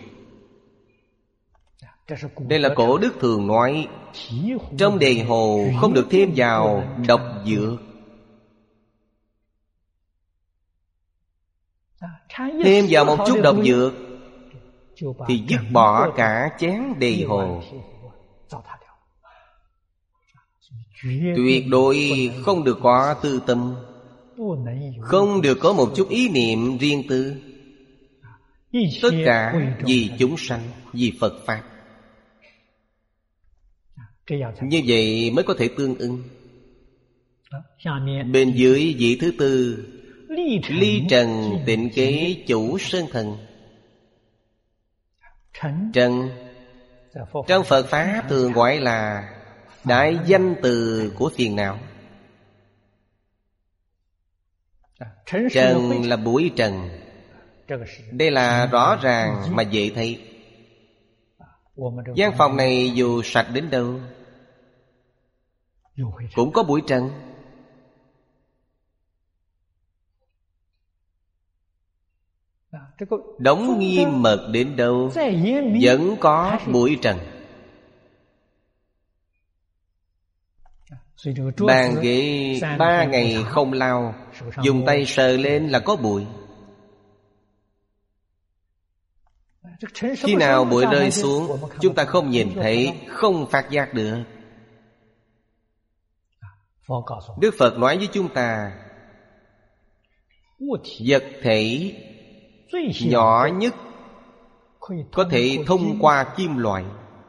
S1: Đây là cổ đức thường nói, trong đề hồ không được thêm vào độc dược. Thêm vào một chút độc dược thì dứt bỏ cả chén đề hồ. Tuyệt đối không được có tư tâm, không được có một chút ý niệm riêng tư. Tất cả vì chúng sanh, vì Phật Pháp. Như vậy mới có thể tương ưng. Bên dưới vị thứ tư, ly trần tịnh kế chủ sơn thần. Trần trong Phật Pháp thường gọi là đại danh từ của phiền não. Trần là bụi trần. Đây là rõ ràng mà dễ thấy. Gian phòng này dù sạch đến đâu cũng có bụi trần. Đóng nghiêm mật đến đâu vẫn có bụi trần. Bàn ghế ba ngày không lau, dùng tay sờ lên là có bụi. Khi nào bụi rơi xuống, chúng ta không nhìn thấy, không phát giác được. Đức Phật nói với chúng ta, vật thể nhỏ nhất có thể thông qua kim loại,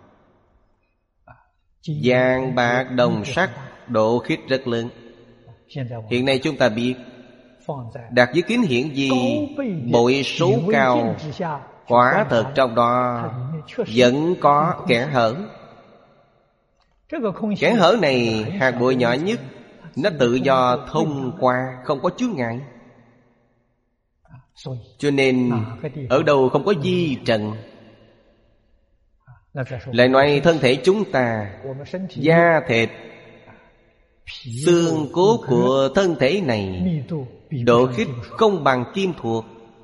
S1: vàng bạc đồng sắt, độ khít rất lớn. Hiện nay chúng ta biết, đặt với kính hiển vi bội số cao, quả thật trong đó vẫn có kẽ hở. Kẽ hở này hạt bụi nhỏ nhất, nó tự do thông qua, không có chướng ngại. Cho nên ở đâu không có di trần. Lại nói thân thể chúng ta, da thịt, xương cốt của thân thể này, độ khít không bằng kim thuộc.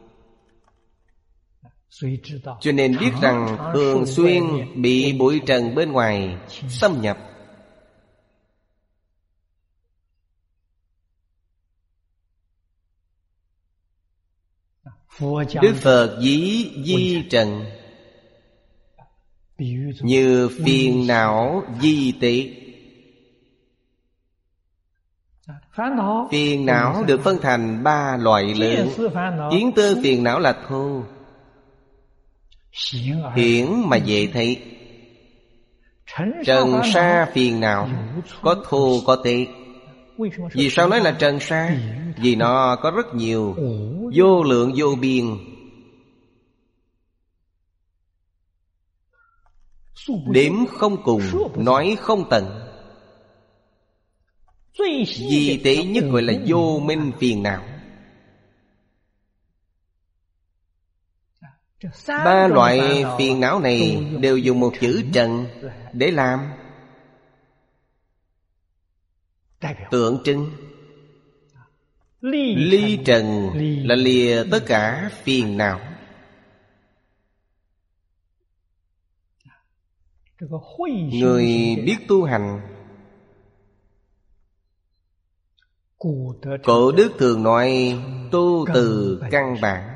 S1: Cho nên biết rằng thường xuyên bị bụi trần bên ngoài xâm nhập. Đức Phật ví di trần như phiền não di tế. Phiền não được phân thành ba loại lớn. Kiến tư phiền não là thô, hiển mà dễ thấy. Trần sa phiền não có thô có tế. Vì sao nói là trần sa? Vì nó có rất nhiều, vô lượng vô biên. Đếm không cùng, nói không tận. Di tế nhất gọi là vô minh phiền não. Ba loại phiền não này đều dùng một chữ trần để làm tượng trưng. Ly trần là lìa tất cả phiền não. Người biết tu hành, Cổ đức thường nói tu từ căn bản.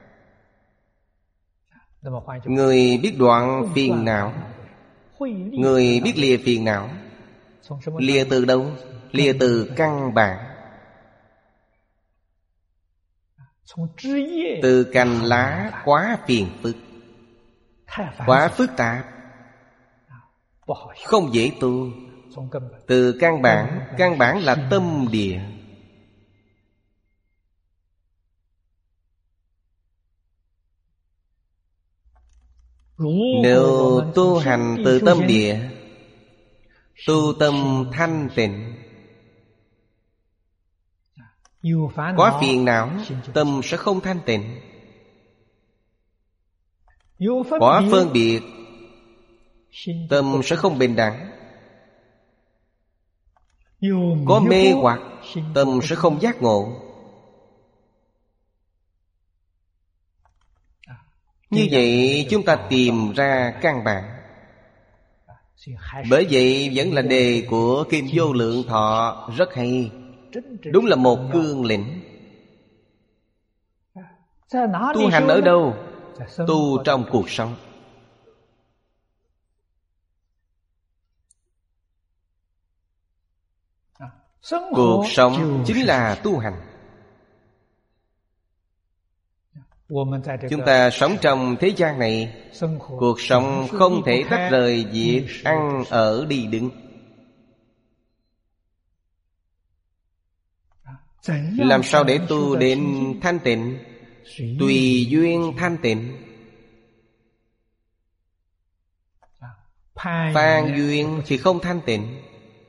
S1: Người biết đoạn phiền não, người biết lìa phiền não. Lìa từ đâu? Lìa từ căn bản. Từ cành lá quá phiền phức, quá phức tạp, không dễ tu. Từ căn bản, căn bản là tâm địa. Nếu tu hành từ tâm địa, tu tâm thanh tịnh, có phiền não, tâm sẽ không thanh tịnh. Có phân biệt, tâm sẽ không bình đẳng. Có mê hoặc, tâm sẽ không giác ngộ. Như vậy chúng ta tìm ra căn bản. Bởi vậy vẫn là đề của Kim Vô Lượng Thọ rất hay. Đúng là một cương lĩnh. Tu hành ở đâu? Tu trong cuộc sống. Cuộc sống chính là tu hành. Chúng ta sống trong thế gian này, cuộc sống không thể tách rời việc ăn ở đi đứng. Làm sao để tu đến thanh tịnh? Tùy duyên thanh tịnh. Phan duyên thì không thanh tịnh.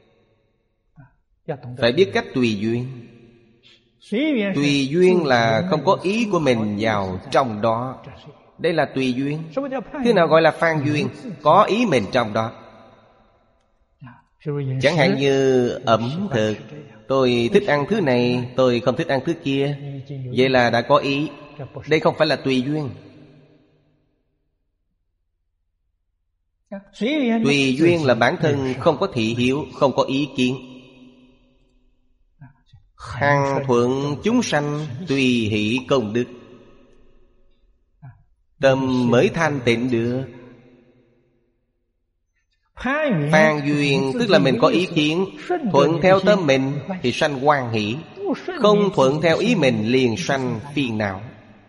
S1: Phải biết cách tùy duyên. Tùy duyên là không có ý của mình vào trong đó. Đây là tùy duyên. Thế nào gọi là phan duyên? Có ý mình trong đó. Chẳng hạn như ẩm thực, tôi thích ăn thứ này, tôi không thích ăn thứ kia. Vậy là đã có ý. Đây không phải là tùy duyên. Tùy duyên là bản thân không có thị hiếu, không có ý kiến. Hằng thuận chúng sanh, tùy hỷ công đức. Tâm mới thanh tịnh được. Phan duyên tức là mình có ý kiến, thuận theo tâm mình thì sanh hoan hỷ, không thuận theo ý mình liền sanh phiền não.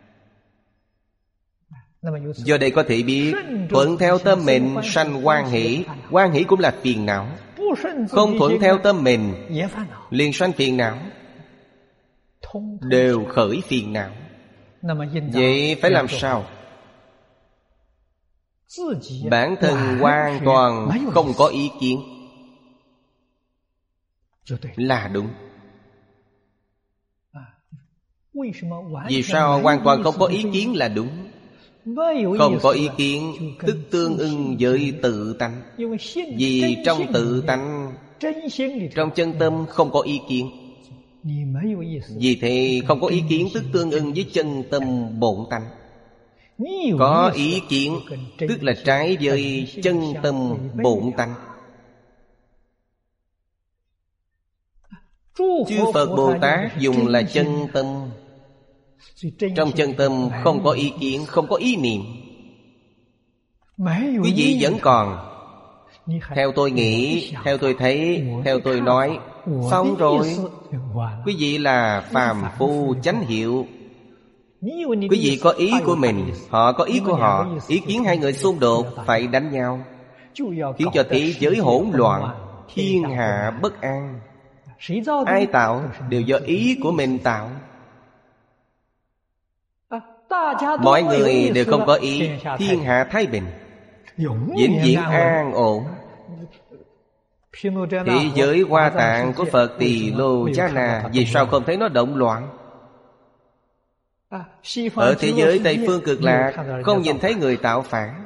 S1: Do đây có thể biết, thuận theo tâm mình sanh hoan hỷ, hoan hỷ cũng là phiền não. Không thuận theo tâm mình liền sanh phiền não, đều khởi phiền não. Vậy phải làm sao? Bản thân hoàn toàn không có ý kiến là đúng. Vì sao hoàn toàn không có ý kiến là đúng? Không có ý kiến tức tương ưng với tự tánh. Vì trong tự tánh, trong chân tâm không có ý kiến. Vì thế không có ý kiến tức tương ưng với chân tâm bổn tánh. Có ý kiến tức là trái với chân tâm bổn tánh. Chư Phật Bồ Tát dùng là chân tâm, Trong chân tâm không có ý kiến, không có ý niệm. Quý vị vẫn còn theo tôi nghĩ, theo tôi thấy, theo tôi nói. Xong rồi. Quý vị là phàm phu chánh hiệu. Quý vị có ý của mình, họ có ý của họ. Ý kiến hai người xung đột, phải đánh nhau, khiến cho thế giới hỗn loạn, thiên hạ bất an. Ai tạo? Đều do ý của mình tạo. Mọi người đều không có ý, thiên hạ thái bình, vĩnh viễn an ổn. Thế giới Hoa Tạng của Phật Tỳ Lô Cha Na, vì sao không thấy nó động loạn? Ở thế giới Tây Phương Cực Lạc không nhìn thấy người tạo phản.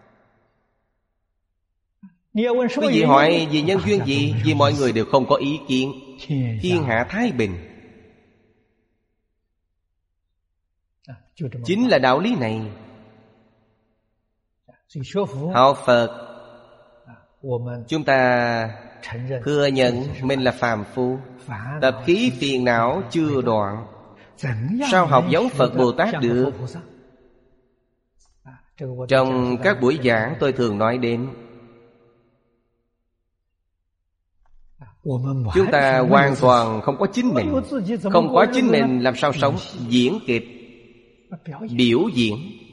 S1: Quý vị hỏi vì nhân duyên gì? Vì mọi người đều không có ý kiến, thiên hạ thái bình. Chính là đạo lý này. Học Phật, chúng ta thừa nhận mình là phàm phu, tập khí phiền não chưa đoạn. Sao học giống Phật Bồ Tát được? Trong các buổi giảng tôi thường nói đến, chúng ta hoàn toàn không có chính mình. Không có chính mình làm sao sống? Diễn kịch, biểu diễn.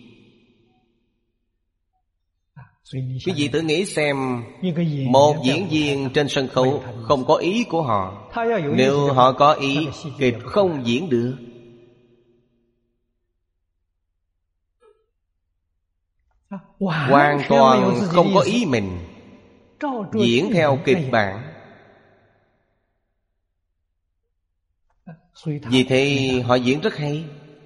S1: Quý vị thử nghĩ xem, một diễn viên trên sân khấu không có ý của họ, nếu họ có ý, kịch không diễn được. Hoàn toàn không có ý mình, diễn theo kịch bản. Vì thế họ diễn rất hay.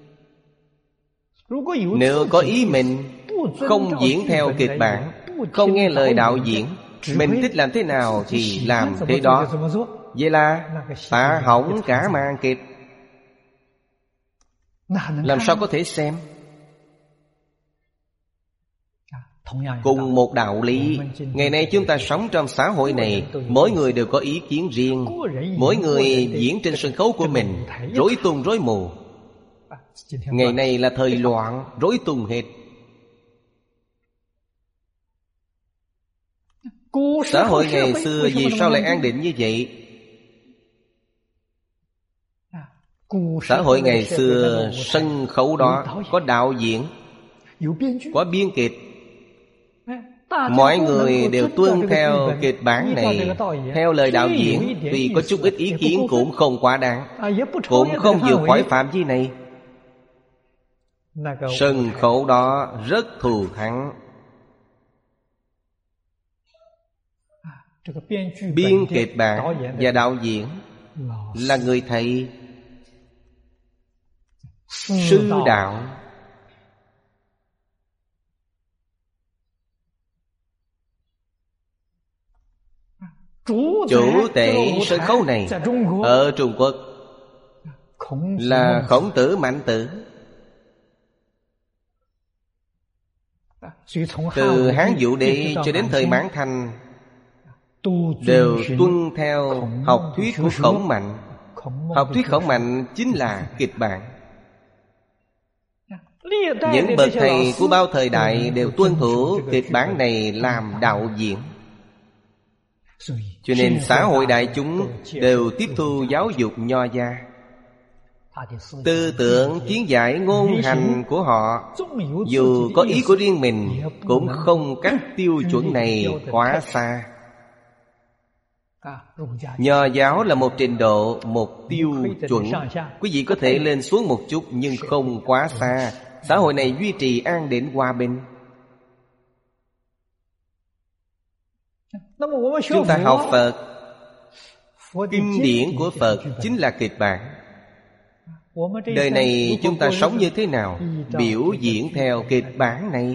S1: Nếu có ý mình, không diễn theo kịch bản, không nghe lời đạo diễn, mình thích làm thế nào thì làm thế đó, vậy là tạ hỏng cả màn kịch. Làm sao có thể xem? Cùng một đạo lý, ngày nay chúng ta sống trong xã hội này, mỗi người đều có ý kiến riêng, mỗi người diễn trên sân khấu của mình, rối tung rối mù. Ngày nay là thời loạn, rối tung hết. Xã hội ngày xưa vì sao lại an định như vậy? Xã hội ngày xưa sân khấu đó có đạo diễn, có biên kịch. Mọi người đều tuân theo kịch bản này, theo lời đạo diễn. Tuy có chút ít ý kiến cũng không quá đáng, cũng không vượt khỏi phạm vi này. Sân khấu đó rất thù thắng. Biên kịch bản và đạo diễn là người thầy, sư đạo. Chủ tể sân khấu này ở Trung Quốc là Khổng Tử Mạnh Tử. Từ Hán Vũ Đế cho đến thời Mãn Thanh đều tuân theo học thuyết của Khổng Mạnh. Học thuyết Khổng Mạnh chính là kịch bản. Những bậc thầy của bao thời đại đều tuân thủ kịch bản này làm đạo diễn. Cho nên xã hội đại chúng đều tiếp thu giáo dục nho gia. Tư tưởng, kiến giải, ngôn hành của họ, dù có ý của riêng mình, cũng không cách tiêu chuẩn này quá xa. Nho giáo là một trình độ, một tiêu chuẩn. Quý vị có thể lên xuống một chút, nhưng không quá xa. Xã hội này duy trì an định hòa bình. Chúng ta học Phật, kinh điển của Phật chính là kịch bản. Đời này chúng ta sống như thế nào? Biểu diễn theo kịch bản này.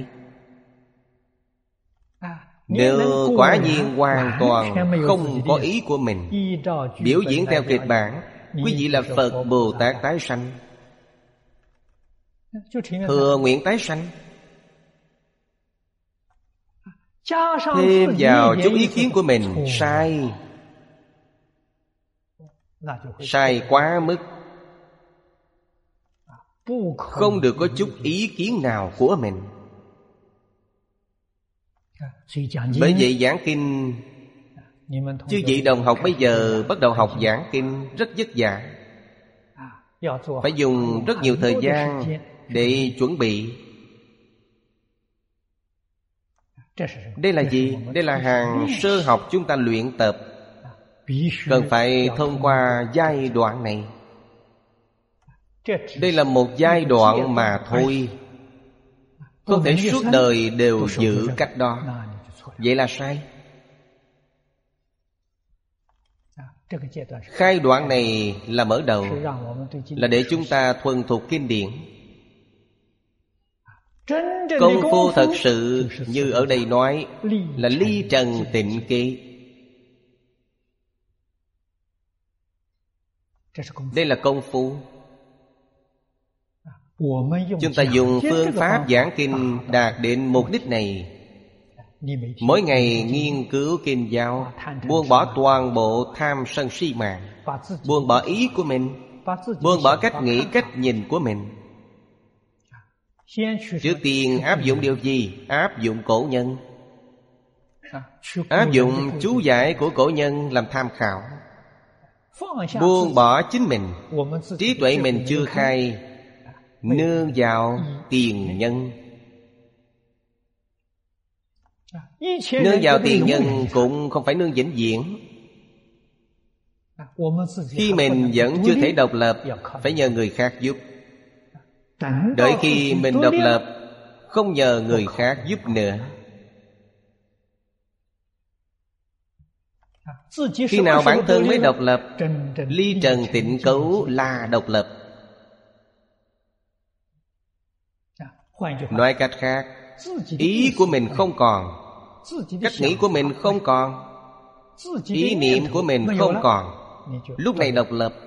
S1: Nếu quả nhiên hoàn toàn không có ý của mình, biểu diễn theo kịch bản, quý vị là Phật Bồ Tát tái sanh, thừa nguyện tái sanh. Thêm vào chút ý kiến của mình sai, sai quá mức, không được có chút ý kiến nào của mình. Bởi vậy giảng kinh, chư vị đồng học bây giờ bắt đầu học giảng kinh rất vất vả, phải dùng rất nhiều thời gian để chuẩn bị. Đây là gì? Đây là hàng sơ học chúng ta luyện tập, cần phải thông qua giai đoạn này. Đây là một giai đoạn mà thôi, không thể suốt đời đều giữ cách đó. Vậy là sai. Khai đoạn này là mở đầu, là để chúng ta thuần thục kinh điển. Công phu thật sự như ở đây nói là ly trần tịnh kế. Đây là công phu. Chúng ta dùng phương pháp giảng kinh đạt đến mục đích này. Mỗi ngày nghiên cứu kinh giáo, buông bỏ toàn bộ tham sân si mạng, buông bỏ ý của mình, buông bỏ cách nghĩ cách nhìn của mình. Trước tiên áp dụng điều gì? Áp dụng cổ nhân, áp dụng chú giải của cổ nhân làm tham khảo. Buông bỏ chính mình, trí tuệ mình chưa khai, nương vào tiền nhân. Nương vào tiền nhân cũng không phải nương vĩnh viễn. Khi mình vẫn chưa thể độc lập, phải nhờ người khác giúp. Đợi khi mình độc lập, không nhờ người khác giúp nữa. Khi nào bản thân mới độc lập? Ly trần tịnh cấu là độc lập. Nói cách khác, ý của mình không còn, cách nghĩ của mình không còn, ý niệm của mình không còn. Lúc này độc lập.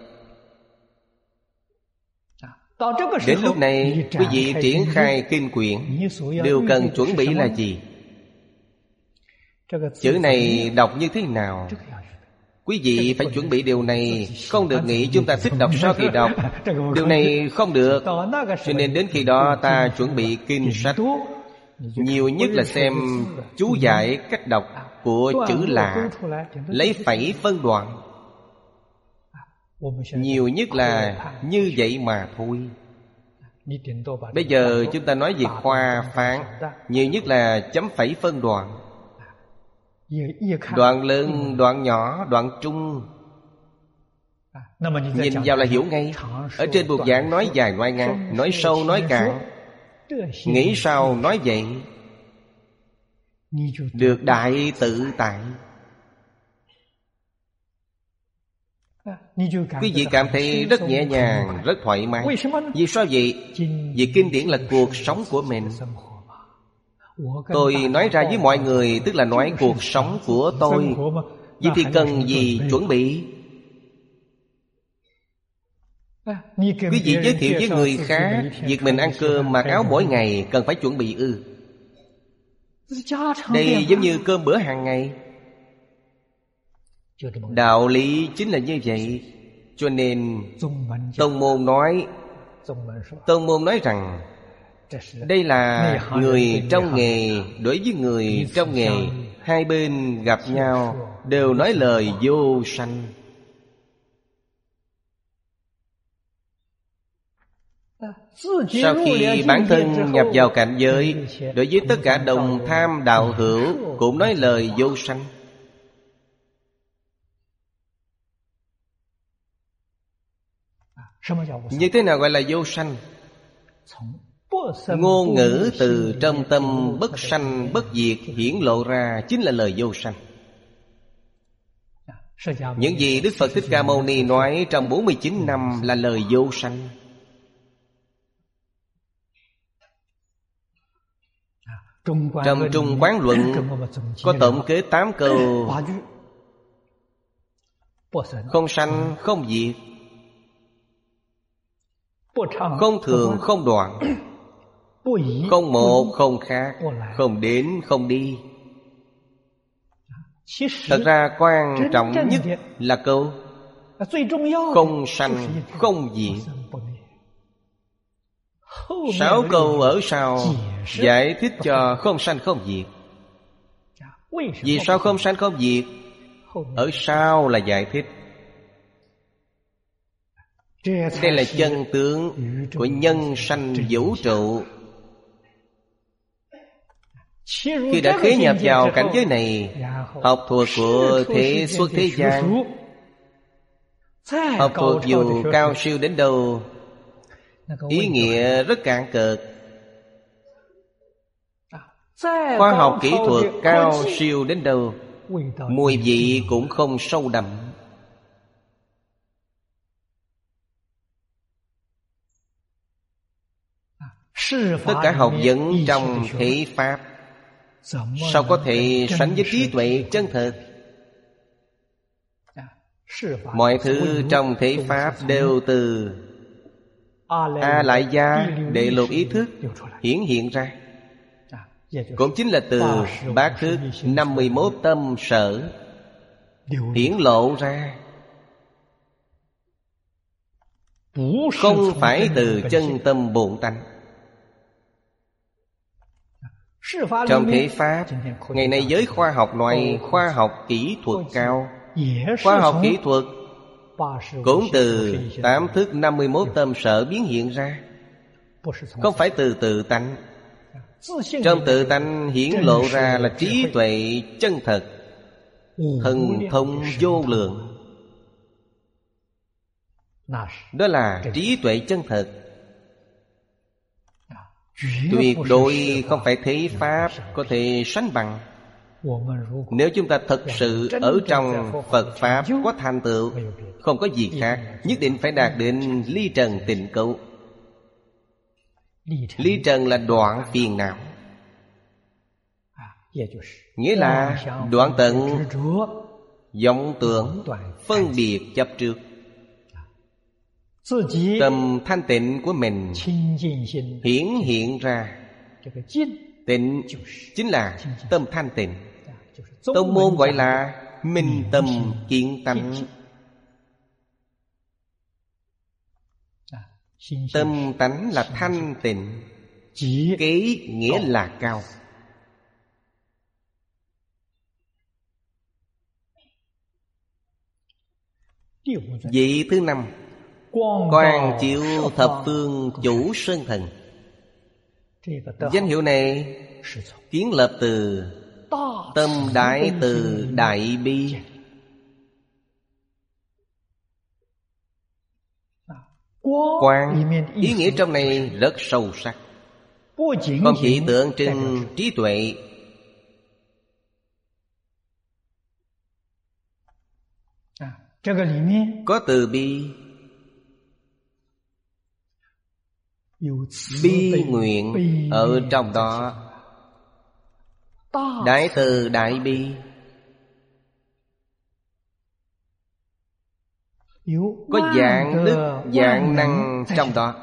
S1: Đến lúc này, quý vị triển khai kinh quyển, điều cần chuẩn bị là gì? Chữ này đọc như thế nào? Quý vị phải chuẩn bị điều này. Không được nghĩ chúng ta thích đọc sau khi đọc. Điều này không được. Cho nên đến khi đó ta chuẩn bị kinh sách. Nhiều nhất là xem chú giải cách đọc của chữ lạ, lấy phẩy phân đoạn. Nhiều nhất là như vậy mà thôi. Bây giờ chúng ta nói về khoa phán, nhiều nhất là chấm phẩy phân đoạn. Đoạn lớn, đoạn nhỏ, đoạn trung, nhìn vào là hiểu ngay. Ở trên bục giảng nói dài nói ngắn, nói sâu nói cạn, nghĩ sao nói vậy, được đại tự tại. Quý vị cảm thấy rất nhẹ nhàng, rất thoải mái. Vì sao vậy? Vì kinh điển là cuộc sống của mình. Tôi nói ra với mọi người, tức là nói cuộc sống của tôi. Vậy thì cần gì chuẩn bị? Quý vị giới thiệu với người khác việc mình ăn cơm mặc áo mỗi ngày cần phải chuẩn bị ư? Đây giống như cơm bữa hàng ngày. Đạo lý chính là như vậy. Cho nên tông môn nói Tông môn nói rằng đây là người trong nghề đối với người trong nghề, hai bên gặp nhau đều nói lời vô sanh. Sau khi bản thân nhập vào cảnh giới, đối với tất cả đồng tham đạo hữu cũng nói lời vô sanh. Như thế nào gọi là vô sanh? Ngôn ngữ từ trong tâm bất sanh bất diệt hiển lộ ra chính là lời vô sanh. Những gì Đức Phật Thích Ca Mâu Ni nói trong bốn mươi chín năm là lời vô sanh. Trong Trung Quán Luận có tổng kết tám câu: không sanh không diệt, không thường không đoạn, không một không khác, không đến không đi. Thật ra quan trọng nhất là câu không sanh không diệt. Sáu câu ở sau giải thích cho không sanh không diệt. Vì sao không sanh không diệt? Ở sau là giải thích. Đây là chân tướng của nhân sanh vũ trụ. Khi đã khế nhập vào cảnh giới này, học thuộc của thế xuất thế gian, học thuộc dù cao siêu đến đâu, ý nghĩa rất cạn cợt. Khoa học kỹ thuật cao siêu đến đâu, mùi vị cũng không sâu đậm. Tất cả học vấn trong thế Pháp sao có thể sánh với trí tuệ chân thật? Mọi thứ trong thế Pháp đều từ A Lại Gia Đệ Lục ý thức hiển hiện ra. Cũng chính là từ bát thức năm mươi mốt tâm sở hiển lộ ra, không phải từ chân tâm bổn tánh. Trong thế Pháp, ngày nay giới khoa học loại khoa học kỹ thuật cao, khoa học kỹ thuật cũng từ tám thức năm mươi mốt tâm sở biến hiện ra, không phải từ tự tánh. Trong tự tánh hiển lộ ra là trí tuệ chân thật, thần thông vô lượng. Đó là trí tuệ chân thật, tuyệt đối không phải thế Pháp có thể sánh bằng. Nếu chúng ta thật sự ở trong Phật Pháp có thành tựu, không có gì khác, nhất định phải đạt đến ly trần tịnh cấu. Ly trần là đoạn phiền não, nghĩa là đoạn tận vọng tưởng, phân biệt chấp trước. Tâm thanh tịnh của mình hiển hiện ra. Tịnh chính là tâm thanh tịnh. Tông môn gọi là minh tâm kiến tánh. Tâm tánh là thanh tịnh, kế nghĩa là cao. Vị thứ năm, quang chiếu thập phương chủ sơn thần. Danh hiệu này kiến lập từ tâm đại từ đại bi. Quang ý nghĩa trong này rất sâu sắc, không chỉ tượng trưng trí tuệ, có từ bi, bi nguyện ở trong đó. Đại từ đại bi, có dạng đức dạng năng trong đó.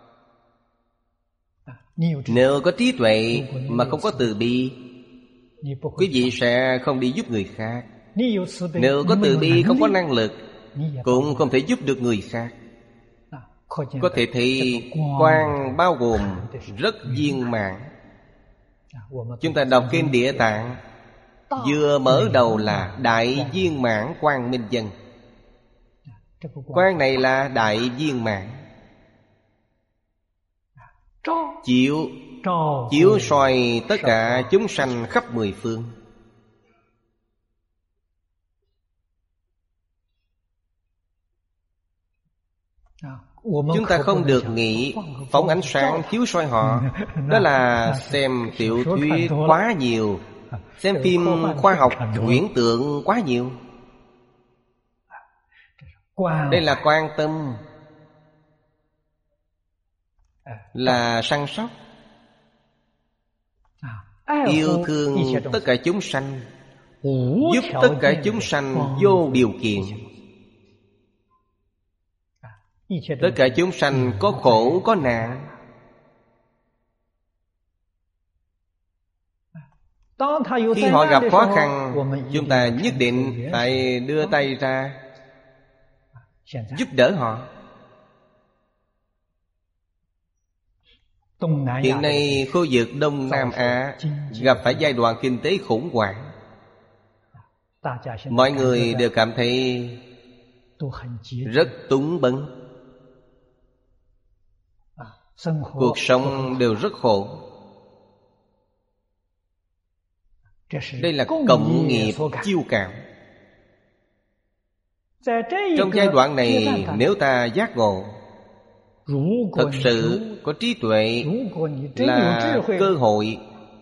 S1: Nếu có trí tuệ mà không có từ bi, quý vị sẽ không đi giúp người khác. Nếu có từ bi không có năng lực, cũng không thể giúp được người khác. Có thể thấy quang bao gồm rất viên mãn. Chúng ta đọc kinh Địa Tạng, vừa mở đầu là đại viên mãn quang minh dân. Quang này là đại viên mãn, chiếu chiếu soi tất cả chúng sanh khắp mười phương. Chúng ta không được nghĩ phóng ánh sáng chiếu soi họ. Đó là xem tiểu thuyết quá nhiều, xem phim khoa học huyễn tượng quá nhiều. Đây là quan tâm, là săn sóc, yêu thương tất cả chúng sanh, giúp tất cả chúng sanh vô điều kiện. Tất cả chúng sanh có khổ có nạn, khi họ gặp khó khăn, chúng ta nhất định phải đưa tay ra giúp đỡ họ. Hiện nay khu vực Đông Nam Á gặp phải giai đoạn kinh tế khủng hoảng. Mọi người đều cảm thấy rất túng bấn, cuộc sống đều rất khổ. Đây là cộng nghiệp chiêu cảm. Trong giai đoạn này, nếu ta giác ngộ, thật sự có trí tuệ, là cơ hội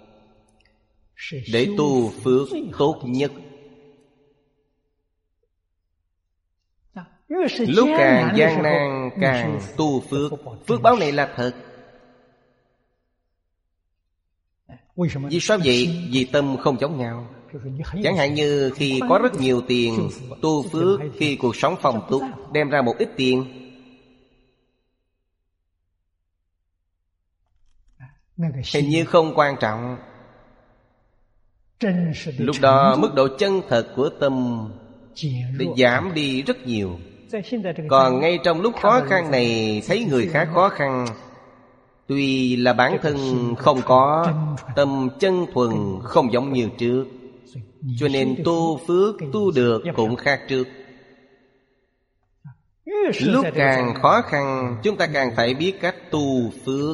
S1: để tu phước tốt nhất. Lúc càng gian nan càng tu phước. Phước báo này là thật. Vì sao vậy? Vì tâm không giống nhau. Chẳng hạn như khi có rất nhiều tiền, tu phước khi cuộc sống phong túc, đem ra một ít tiền, hình như không quan trọng. Lúc đó mức độ chân thật của tâm để giảm đi rất nhiều. Còn ngay trong lúc khó khăn này, thấy người khác khó khăn, tuy là bản thân không có, tâm chân thuần không giống như trước, cho nên tu phước tu được cũng khác trước. Lúc càng khó khăn, chúng ta càng phải biết cách tu phước.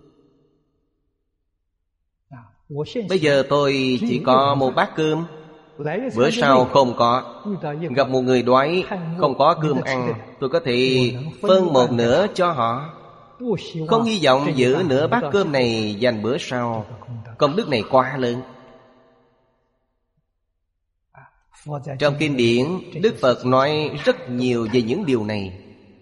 S1: Bây giờ tôi chỉ có một bát cơm, bữa sau không có, gặp một người đói không có cơm ăn, tôi có thể phân một nửa cho họ. Không hy vọng giữ nửa bát cơm này dành bữa sau. Công đức này quá lớn. Trong kinh điển, Đức Phật nói rất nhiều về những điều này.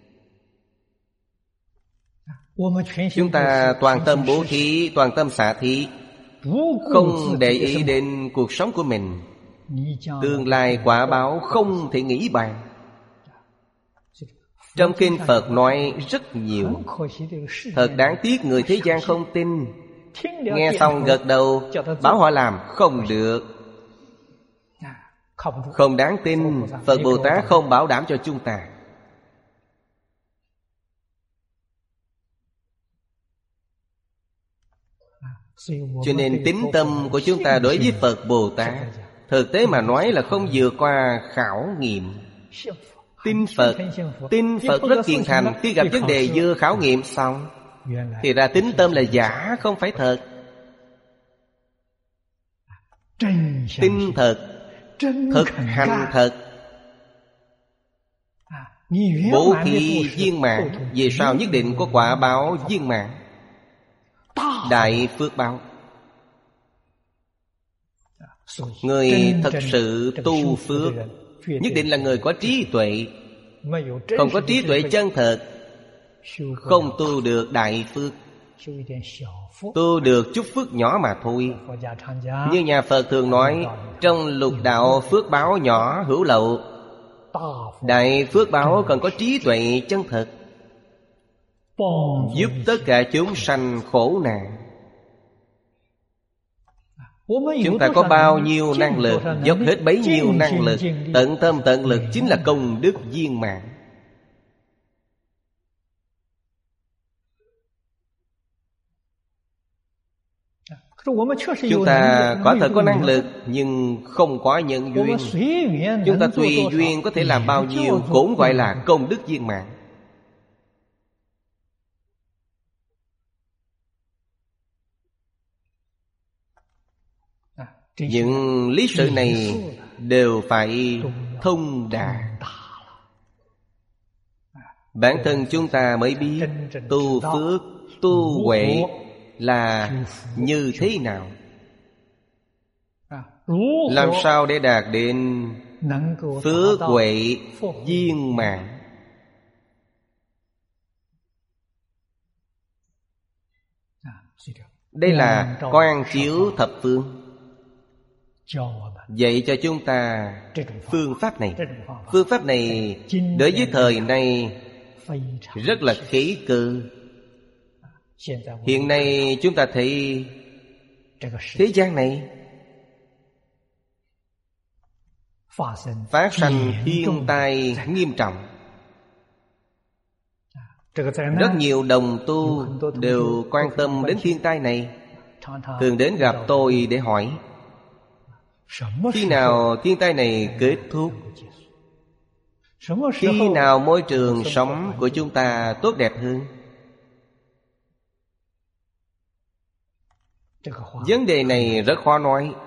S1: Chúng ta toàn tâm bố thí, toàn tâm xả thí, không để ý đến cuộc sống của mình, tương lai quả báo không thể nghĩ bàn. Trong kinh Phật nói rất nhiều. Thật đáng tiếc người thế gian không tin. Nghe xong gật đầu, bảo họ làm không được. Không đáng tin. Phật Bồ Tát không bảo đảm cho chúng ta. Cho nên tín tâm của chúng ta đối với Phật Bồ Tát, thực tế mà nói là không vượt qua khảo nghiệm. Tin Phật, tin Phật rất kiên thành. Khi gặp vấn đề vừa khảo nghiệm xong, thì ra tín tâm là giả, không phải thật. Tin thật, thực hành thật, bố thí viên mãn, về sau nhất định có quả báo viên mãn, đại phước báo. Người thật sự tu phước nhất định là người có trí tuệ. Không có trí tuệ chân thật, không tu được đại phước, tu được chút phước nhỏ mà thôi. Như nhà Phật thường nói, trong lục đạo phước báo nhỏ hữu lậu, đại phước báo cần có trí tuệ chân thật, giúp tất cả chúng sanh khổ nạn. Chúng ta có bao nhiêu năng lực, dốc hết bấy nhiêu năng lực, tận tâm tận lực chính là công đức viên mãn. Chúng ta quả thật có năng lực, nhưng không có nhân duyên. Chúng ta tùy duyên có thể làm bao nhiêu cũng gọi là công đức viên mãn. Những lý sự này đều phải thông đạt. Bản thân chúng ta mới biết tu phước, tu huệ là như thế nào. Làm sao để đạt đến phước huệ viên mãn. Đây là quan chiếu thập phương, dạy cho chúng ta phương pháp này. Phương pháp này đối với thời nay rất là khí cơ. Hiện nay chúng ta thấy thế gian này phát sanh thiên tai nghiêm trọng. Rất nhiều đồng tu đều quan tâm đến thiên tai này, thường đến gặp tôi để hỏi khi nào thiên tai này kết thúc, khi nào môi trường sống của chúng ta tốt đẹp hơn. Vấn đề này rất khó nói.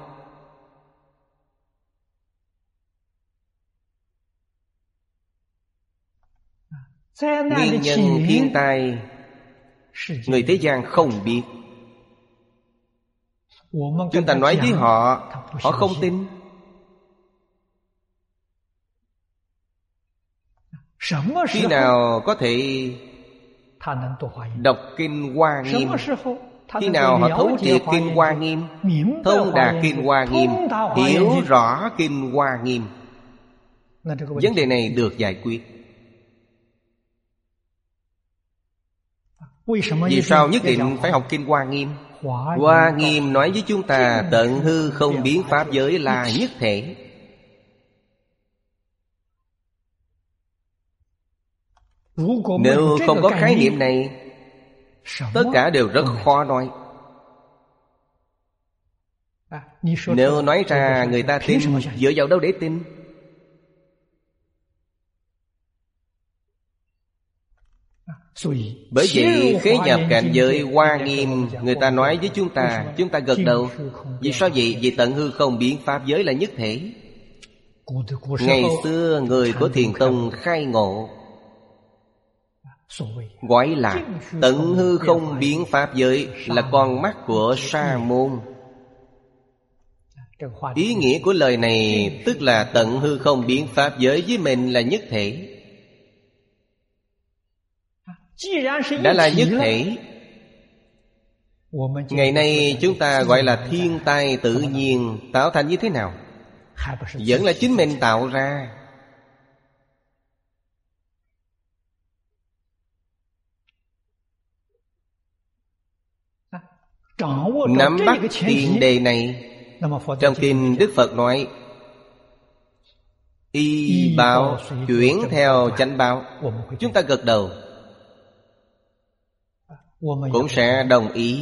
S1: Nguyên nhân thiên tai người thế gian không biết. Chúng ta nói với họ, họ không tin. Khi nào có thể đọc kinh Hoa Nghiêm, khi nào họ thấu triệt kinh Hoa Nghiêm, thông đạt kinh Hoa Nghiêm, hiểu rõ kinh Hoa Nghiêm, vấn đề này được giải quyết. Vì sao nhất định phải học kinh Hoa Nghiêm? Hoa Nghiêm nói với chúng ta tận hư không biến pháp giới là nhất thể. Nếu không có khái niệm này, tất cả đều rất khó nói. Nếu nói ra người ta tin, dựa vào đâu để tin? Bởi vậy khế nhập cảnh giới Hoa Nghiêm, người ta nói với chúng ta, chúng ta gật đầu. Vì sao vậy? Vì tận hư không biến pháp giới là nhất thể. Ngày xưa người của Thiền Tông khai ngộ, gọi là tận hư không biến pháp giới là con mắt của Sa môn. Ý nghĩa của lời này tức là tận hư không biến pháp giới với mình là nhất thể. Đã là nhất thể, ngày nay chúng ta gọi là thiên tai tự nhiên tạo thành như thế nào? Vẫn là chính mình tạo ra. Nắm bắt tiền đề này, trong kinh Đức Phật nói y báo chuyển theo chánh báo. Chúng ta gật đầu, cũng sẽ đồng ý.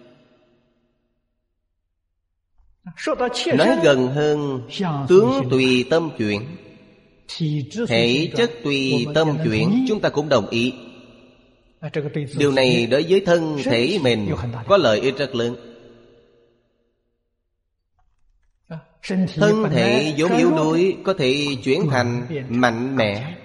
S1: Nói gần hơn, tướng tùy tâm chuyển, thể chất tùy tâm chuyển, chúng ta cũng đồng ý. Điều này đối với thân thể mình có lợi ích rất lớn. Thân thể vốn yếu đuối có thể chuyển thành mạnh mẽ,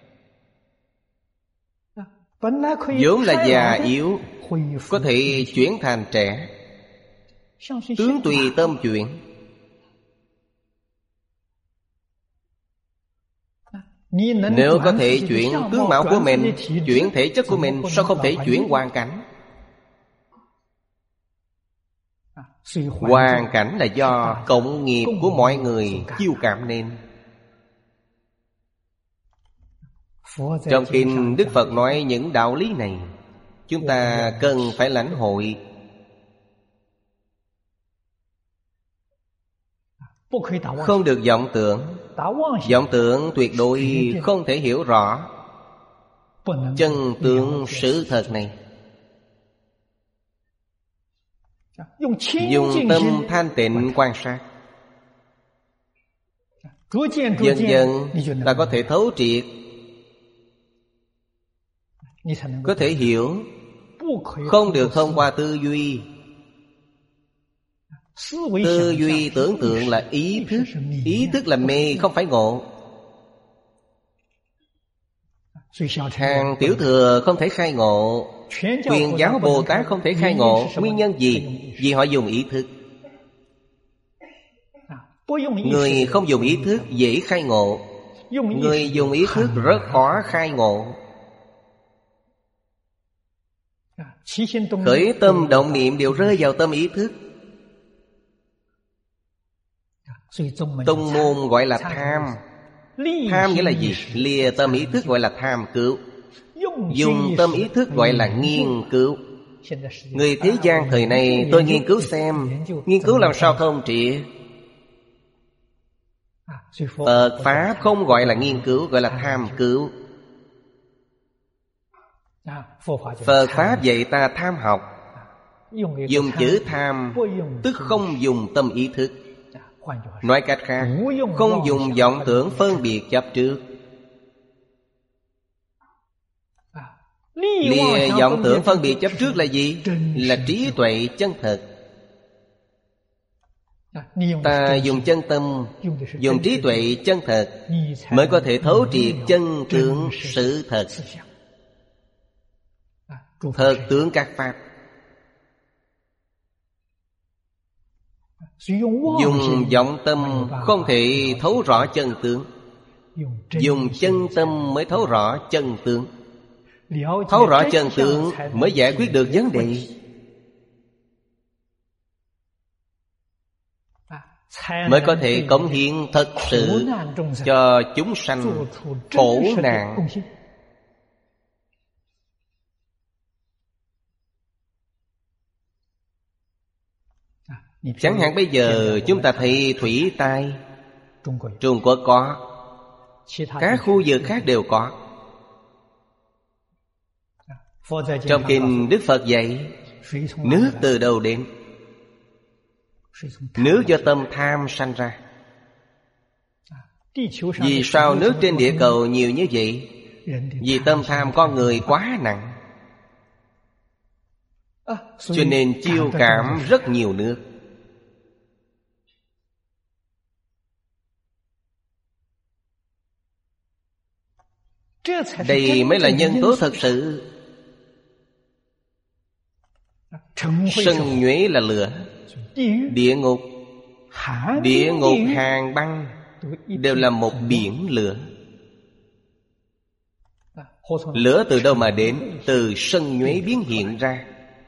S1: vốn là già yếu có thể chuyển thành trẻ. Tướng tùy tâm chuyển. Nếu có thể chuyển tướng mạo của mình, chuyển thể chất của mình, sao không thể chuyển hoàn cảnh? Hoàn cảnh là do cộng nghiệp của mọi người chiêu cảm nên. Trong kinh Đức Phật nói những đạo lý này, chúng ta cần phải lãnh hội. Không được vọng tưởng. Vọng tưởng tuyệt đối không thể hiểu rõ chân tướng sự thật này. Dùng tâm thanh tịnh quan sát, dần dần ta có thể thấu triệt, có thể hiểu. Không được thông qua tư duy. Tư duy tưởng tượng là ý thức. Ý thức là mê, không phải ngộ. Hàng tiểu thừa không thể khai ngộ, Quyền giáo Bồ Tát không thể khai ngộ. Nguyên nhân gì? Vì họ dùng ý thức. Người không dùng ý thức dễ khai ngộ, người dùng ý thức rất khó khai ngộ. Khởi tâm động niệm đều rơi vào tâm ý thức. Tông môn gọi là tham. Tham nghĩa là gì? Lìa tâm ý thức gọi là tham cứu, dùng tâm ý thức gọi là nghiên cứu. Người thế gian thời này tôi nghiên cứu xem, nghiên cứu làm sao thông triệt. Phật Pháp không gọi là nghiên cứu, gọi là tham cứu. Phật Pháp dạy ta tham học. Dùng chữ tham tức không dùng tâm ý thức. Nói cách khác, không dùng vọng tưởng phân biệt chấp trước. Lìa vọng tưởng phân biệt chấp trước là gì? Là trí tuệ chân thật. Ta dùng chân tâm, dùng trí tuệ chân thật mới có thể thấu triệt chân tướng sự thật. Thật tướng các pháp. Dùng vọng tâm không thể thấu rõ chân tướng. Dùng chân tâm mới thấu rõ chân tướng. Thấu rõ chân tướng mới giải quyết được vấn đề. Mới có thể cống hiến thật sự cho chúng sanh khổ nạn. Chẳng hạn bây giờ chúng ta thấy thủy tai, Trung Quốc có, các khu vực khác đều có. Trong kinh Đức Phật dạy, nước từ đâu đến? Nước do tâm tham sanh ra. Vì sao nước trên địa cầu nhiều như vậy? Vì tâm tham con người quá nặng, cho nên chiêu cảm rất nhiều nước. Đây mới là nhân tố thật sự. Sân nhuế là lửa. Địa ngục, địa ngục hàng băng đều là một biển lửa. Lửa từ đâu mà đến? Từ sân nhuế biến hiện ra.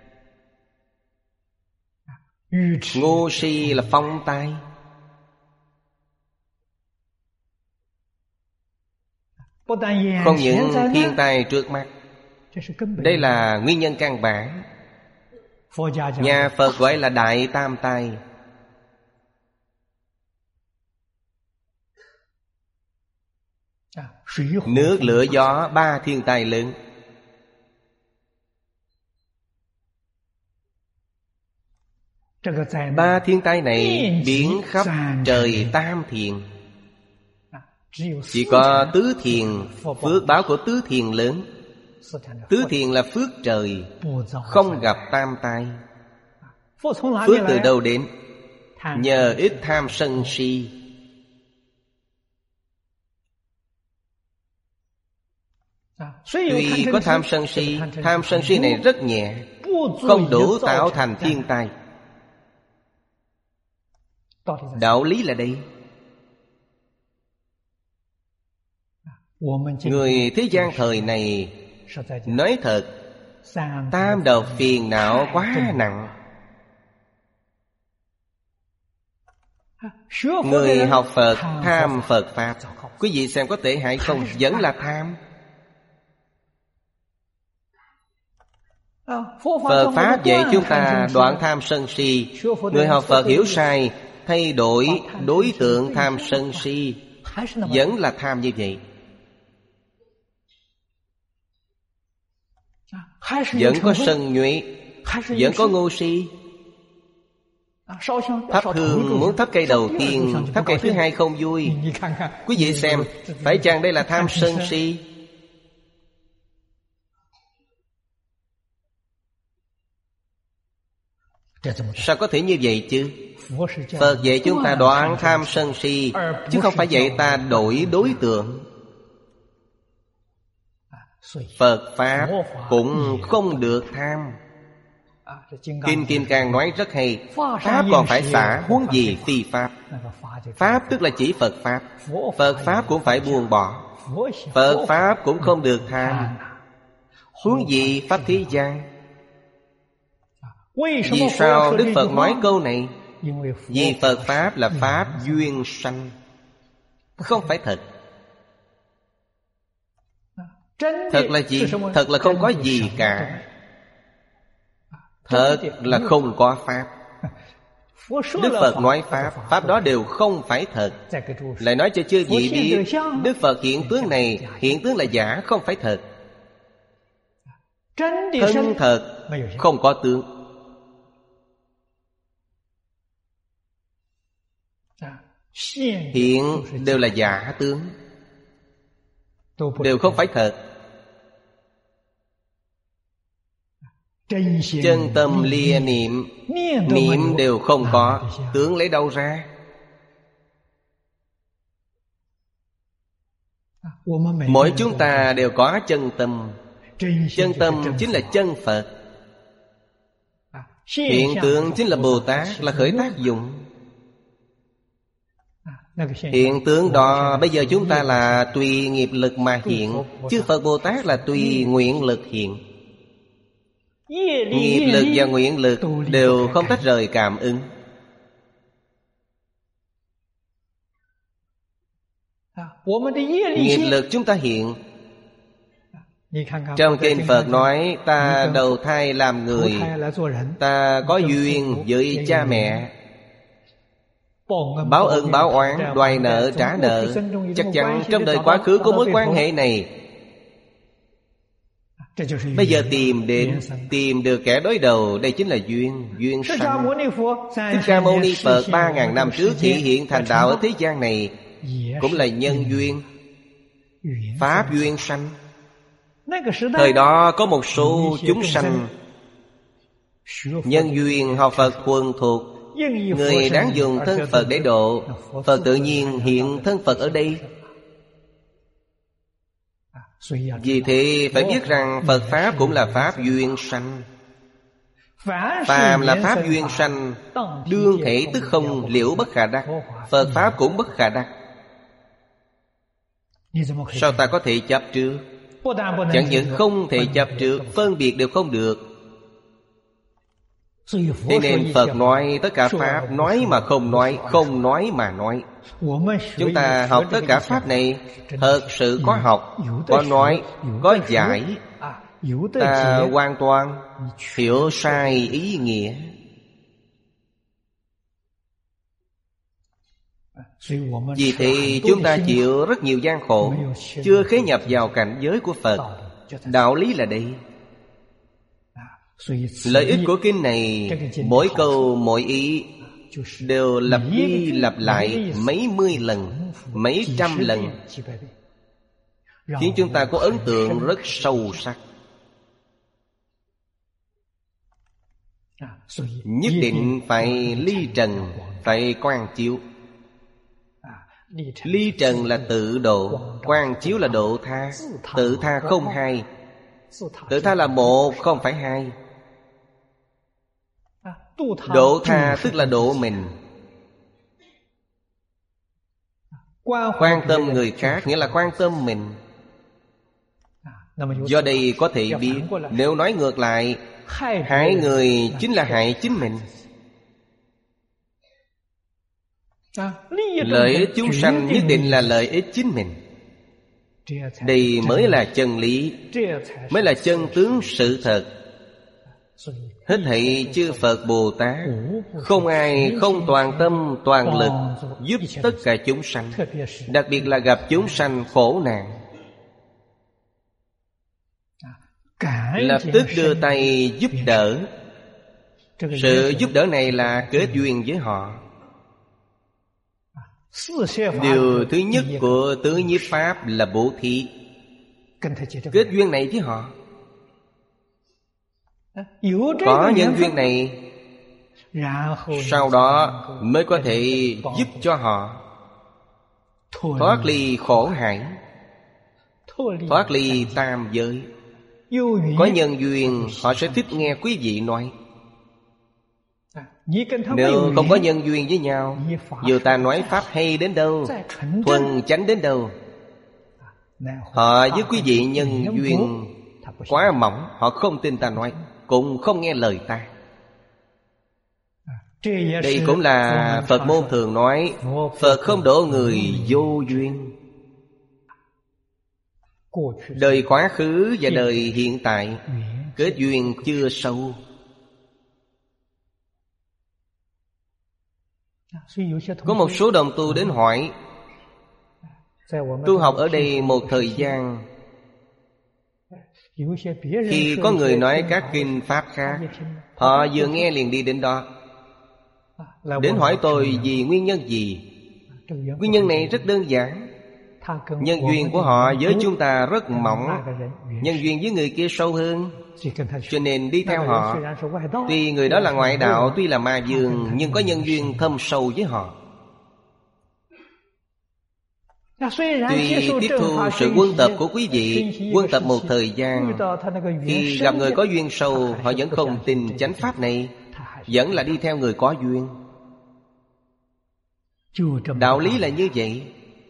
S1: Ngu si là phong tai. Không những thiên tai trước mắt, đây là nguyên nhân căn bản. Nhà Phật gọi là đại tam tai. Nước, lửa, gió, ba thiên tai lớn. Ba thiên tai này biến khắp trời tam thiền. Chỉ có tứ thiền, phước báo của tứ thiền lớn. Tứ thiền là phước trời, không gặp tam tai. Phước từ đâu đến? Nhờ ít tham sân si. Tuy có tham sân si, tham sân si này rất nhẹ, không đủ tạo thành thiên tai. Đạo lý là đây. Người thế gian thời này, nói thật, tam độc phiền não quá nặng. Người học Phật tham Phật Pháp, quý vị xem có tệ hại không? Vẫn là tham. Phật Pháp dạy chúng ta đoạn tham sân si. Người học Phật hiểu sai, thay đổi đối tượng tham sân si, vẫn là tham như vậy. Vẫn có sân nhuệ, vẫn có ngu si. Thắp hương muốn thắp cây đầu tiên, thắp cây thứ hai không vui. Quý vị xem, phải chăng đây là tham sân si? Sao có thể như vậy chứ? Phật dạy chúng ta đoạn tham sân si, chứ không phải dạy ta đổi đối tượng. Phật Pháp cũng không được tham. Kinh Kim Cang nói rất hay, Pháp còn phải xả, huống gì phi Pháp. Pháp tức là chỉ Phật Pháp. Phật Pháp cũng phải buông bỏ. Phật Pháp cũng không được tham, huống gì Pháp thế gian. Vì sao Đức Phật nói câu này? Vì Phật Pháp là Pháp duyên sanh, không phải thật. Thật là gì? Thật là không có gì cả. Thật là không có Pháp. Đức Phật nói Pháp, Pháp đó đều không phải thật. Lại nói cho chư vị biết, Đức Phật hiện tướng này, hiện tướng là giả, không phải thật. Thân thật không có tướng. Hiện đều là giả tướng, đều không phải thật. Chân tâm lia niệm, niệm đều không có, tướng lấy đâu ra? Mỗi chúng ta đều có chân tâm. Chân tâm chính là chân Phật. Hiện tượng chính là Bồ Tát, là khởi tác dụng. Hiện tượng đó bây giờ chúng ta là tùy nghiệp lực mà hiện, chứ Phật Bồ Tát là tùy nguyện lực hiện. Nghiệp lực và nguyện lực đều không tách rời cảm ứng. Nghiệp lực chúng ta hiện. Trong kinh Phật nói, ta đầu thai làm người, ta có duyên với cha mẹ, báo ân báo oán, đòi nợ trả nợ. Chắc chắn trong đời quá khứ có mối quan hệ này. Bây giờ tìm đến, tìm được kẻ đối đầu, đây chính là duyên, duyên sanh. Thích Ca Mâu Ni Phật ba ngàn năm trước thị hiện thành đạo ở thế gian này, cũng là nhân duyên, pháp duyên sanh. Thời đó có một số chúng sanh nhân duyên học Phật thuần thuộc, người đáng dùng thân Phật để độ, Phật tự nhiên hiện thân Phật ở đây. Vì thế phải biết rằng Phật Pháp cũng là Pháp duyên sanh. Phàm là Pháp duyên sanh, đương thể tức không, liễu bất khả đắc. Phật Pháp cũng bất khả đắc. Sao ta có thể chấp trước? Chẳng những không thể chấp trước, phân biệt đều không được. Thế nên Phật nói tất cả Pháp, nói mà không nói, không nói mà nói. Chúng ta học tất cả Pháp này, thật sự có học, có nói, có giải. Ta hoàn toàn hiểu sai ý nghĩa. Vì thế chúng ta chịu rất nhiều gian khổ, chưa khế nhập vào cảnh giới của Phật. Đạo lý là đây. Lợi ích của kinh này, mỗi câu mỗi ý đều lặp đi lặp lại mấy mươi lần, mấy trăm lần, khiến chúng ta có ấn tượng rất sâu sắc. Nhất định phải ly trần, phải quang chiếu. Ly trần là tự độ, quang chiếu là độ tha. Tự tha không hai, tự tha là một, không phải hai. Độ tha tức là độ mình. Quan tâm người khác nghĩa là quan tâm mình. Do đây có thể biết, nếu nói ngược lại, hại người chính là hại chính mình. Lợi ích chúng sanh nhất định là lợi ích chính mình. Đây mới là chân lý, mới là chân tướng sự thật. Hết thảy chư Phật Bồ Tát, không ai không toàn tâm toàn lực giúp tất cả chúng sanh, đặc biệt là gặp chúng sanh khổ nạn, lập tức đưa tay giúp đỡ. Sự giúp đỡ này là kết duyên với họ. Điều thứ nhất của tứ nhiếp pháp là bố thí, kết duyên này với họ. Có nhân duyên này, sau đó mới có thể giúp cho họ thoát ly khổ hải, thoát ly tam giới. Có nhân duyên, họ sẽ thích nghe quý vị nói. Nếu không có nhân duyên với nhau, dù ta nói pháp hay đến đâu, thuần chánh đến đâu, họ với quý vị nhân duyên quá mỏng, họ không tin ta nói, cũng không nghe lời ta. Đây cũng là Phật môn thường nói, Phật không độ người vô duyên. Đời quá khứ và đời hiện tại kết duyên chưa sâu. Có một số đồng tu đến hỏi, tu học ở đây một thời gian, Khi có người nói các kinh Pháp khác, họ vừa nghe liền đi đến đó, đến hỏi tôi vì nguyên nhân gì. Nguyên nhân này rất đơn giản. Nhân duyên của họ với chúng ta rất mỏng, nhân duyên với người kia sâu hơn, cho nên đi theo họ. Tuy người đó là ngoại đạo, tuy là ma vương, nhưng có nhân duyên thâm sâu với họ. Tuy tiếp thu sự quân tập của quý vị, quân tập một thời gian, khi gặp người có duyên sâu, họ vẫn không tin chánh pháp này, vẫn là đi theo người có duyên. Đạo lý là như vậy.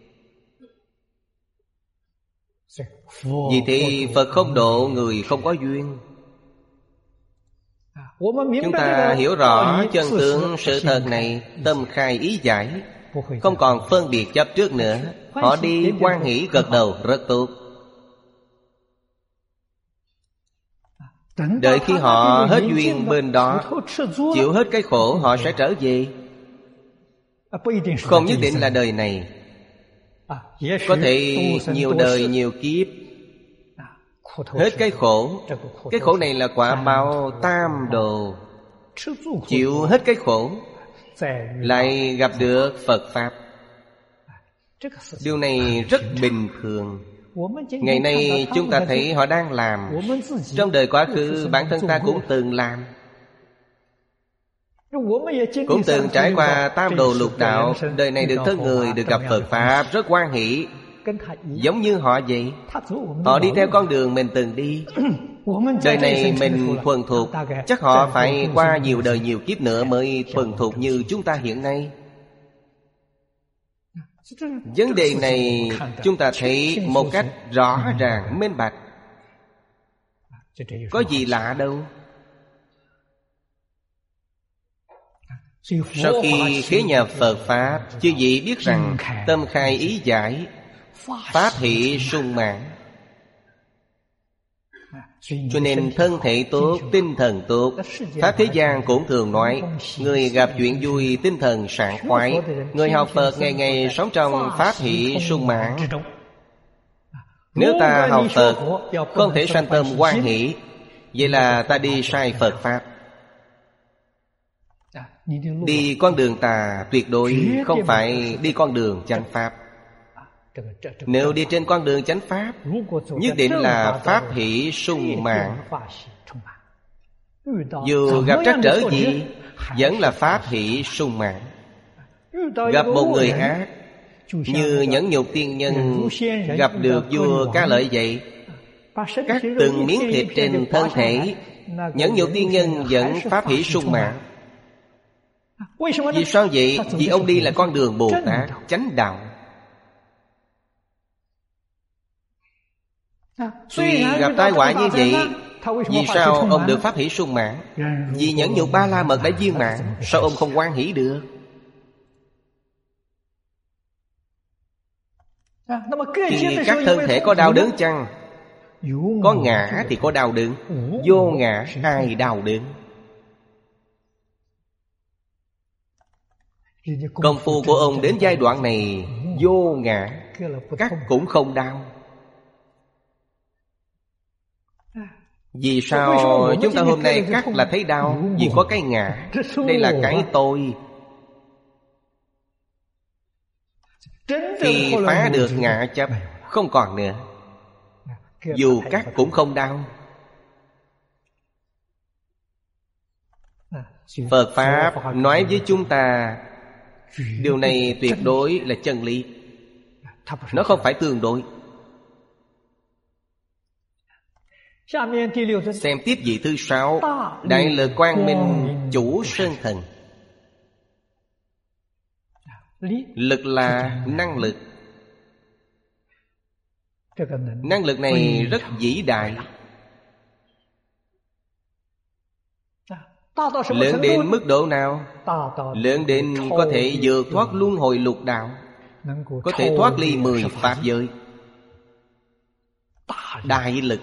S1: Vì thế Phật không độ người không có duyên. Chúng ta hiểu rõ chân tướng sự thật này, tâm khai ý giải, không còn phân biệt chấp trước nữa. Họ đi hoan hỷ gật đầu, rất tốt. Đợi khi họ hết duyên bên đó, chịu hết cái khổ, họ sẽ trở về. Không nhất định là đời này, có thể nhiều đời nhiều kiếp. Hết cái khổ. Cái khổ này là quả báo tam đồ. Chịu hết cái khổ, lại gặp được Phật Pháp. Điều này rất bình thường. Ngày nay chúng ta thấy họ đang làm. Trong đời quá khứ bản thân ta cũng từng làm, cũng từng trải qua tam đồ lục đạo. Đời này được thân người, được gặp Phật Pháp, rất hoan hỷ. Giống như họ vậy. Họ đi theo con đường mình từng đi. Đời này mình thuần thục, chắc họ phải qua nhiều đời nhiều kiếp nữa mới thuần thục như chúng ta hiện nay. Vấn đề này chúng ta thấy một cách rõ ràng minh bạch, có gì lạ đâu. Sau khi khế nhập Phật Pháp, chư vị biết rằng tâm khai ý giải, pháp hỷ sung mãn. Cho nên thân thể tốt, tinh thần tốt. Pháp thế gian cũng thường nói, người gặp chuyện vui, tinh thần sảng khoái. Người học Phật ngày ngày sống trong pháp hỷ sung mãn. Nếu ta học Phật không thể sanh tâm hoan hỷ, vậy là ta đi sai Phật Pháp. Đi con đường tà tuyệt đối không phải đi con đường chánh Pháp. Nếu đi trên con đường chánh Pháp, nhất định là pháp hỷ sung mãn. Dù gặp trắc trở gì, vẫn là pháp hỷ sung mãn. Gặp một người ác, như Nhẫn Nhục Tiên Nhân gặp được vua Ca Lợi vậy, cắt từng miếng thịt trên thân thể, Nhẫn Nhục Tiên Nhân vẫn pháp hỷ sung mãn. Vì sao vậy? Vì ông đi là con đường Bồ Tát chánh đạo. Tuy gặp tai họa như vậy, vì sao ông được pháp hỷ sung mãn? Vì Nhẫn Nhục Ba La Mật đã viên mãn, sao ông không hoan hỷ được? Thì các thân thể có đau đớn chăng? Có ngã thì có đau đớn. Vô ngã ai đau đớn? Công phu của ông đến giai đoạn này vô ngã, cắt cũng không đau. Vì sao chúng ta hôm nay cắt là thấy đau? Vì có cái ngã. Đây là cái tôi. Khi phá được ngã chấp, không còn nữa, dù cắt cũng không đau. Phật Pháp nói với chúng ta, điều này tuyệt đối là chân lý. Nó không phải tương đối. Xem tiếp vị thứ sáu, Đại Lực Quang Minh Chủ Sơn Thần. Lực là năng lực. Năng lực này rất vĩ đại, lớn đến mức độ nào? Lớn đến có thể vượt thoát luân hồi lục đạo, có thể thoát ly mười pháp giới. Đại lực.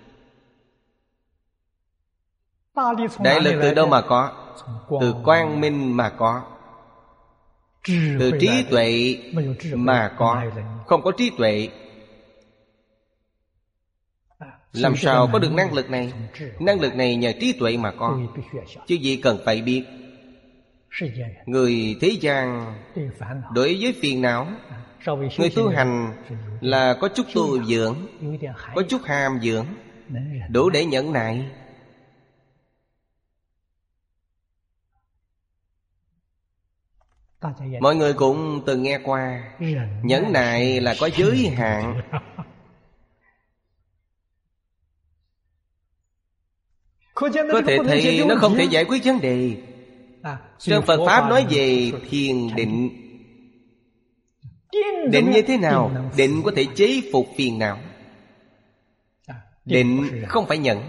S1: Đại lực từ đâu mà có? Từ quang minh mà có, từ trí tuệ mà có. Không có trí tuệ Làm sao có được năng lực này? Năng lực này nhờ trí tuệ mà có, chứ gì cần phải biết. Người thế gian đối với phiền não, người tu hành là có chút tu dưỡng, có chút hàm dưỡng, đủ để nhẫn nại. Mọi người cũng từng nghe qua, nhẫn nại là có giới hạn. Có thể thấy nó không thể giải quyết vấn đề. Trong Phật Pháp nói về thiền định. Định như thế nào? Định có thể chế phục phiền não. Định không phải nhẫn.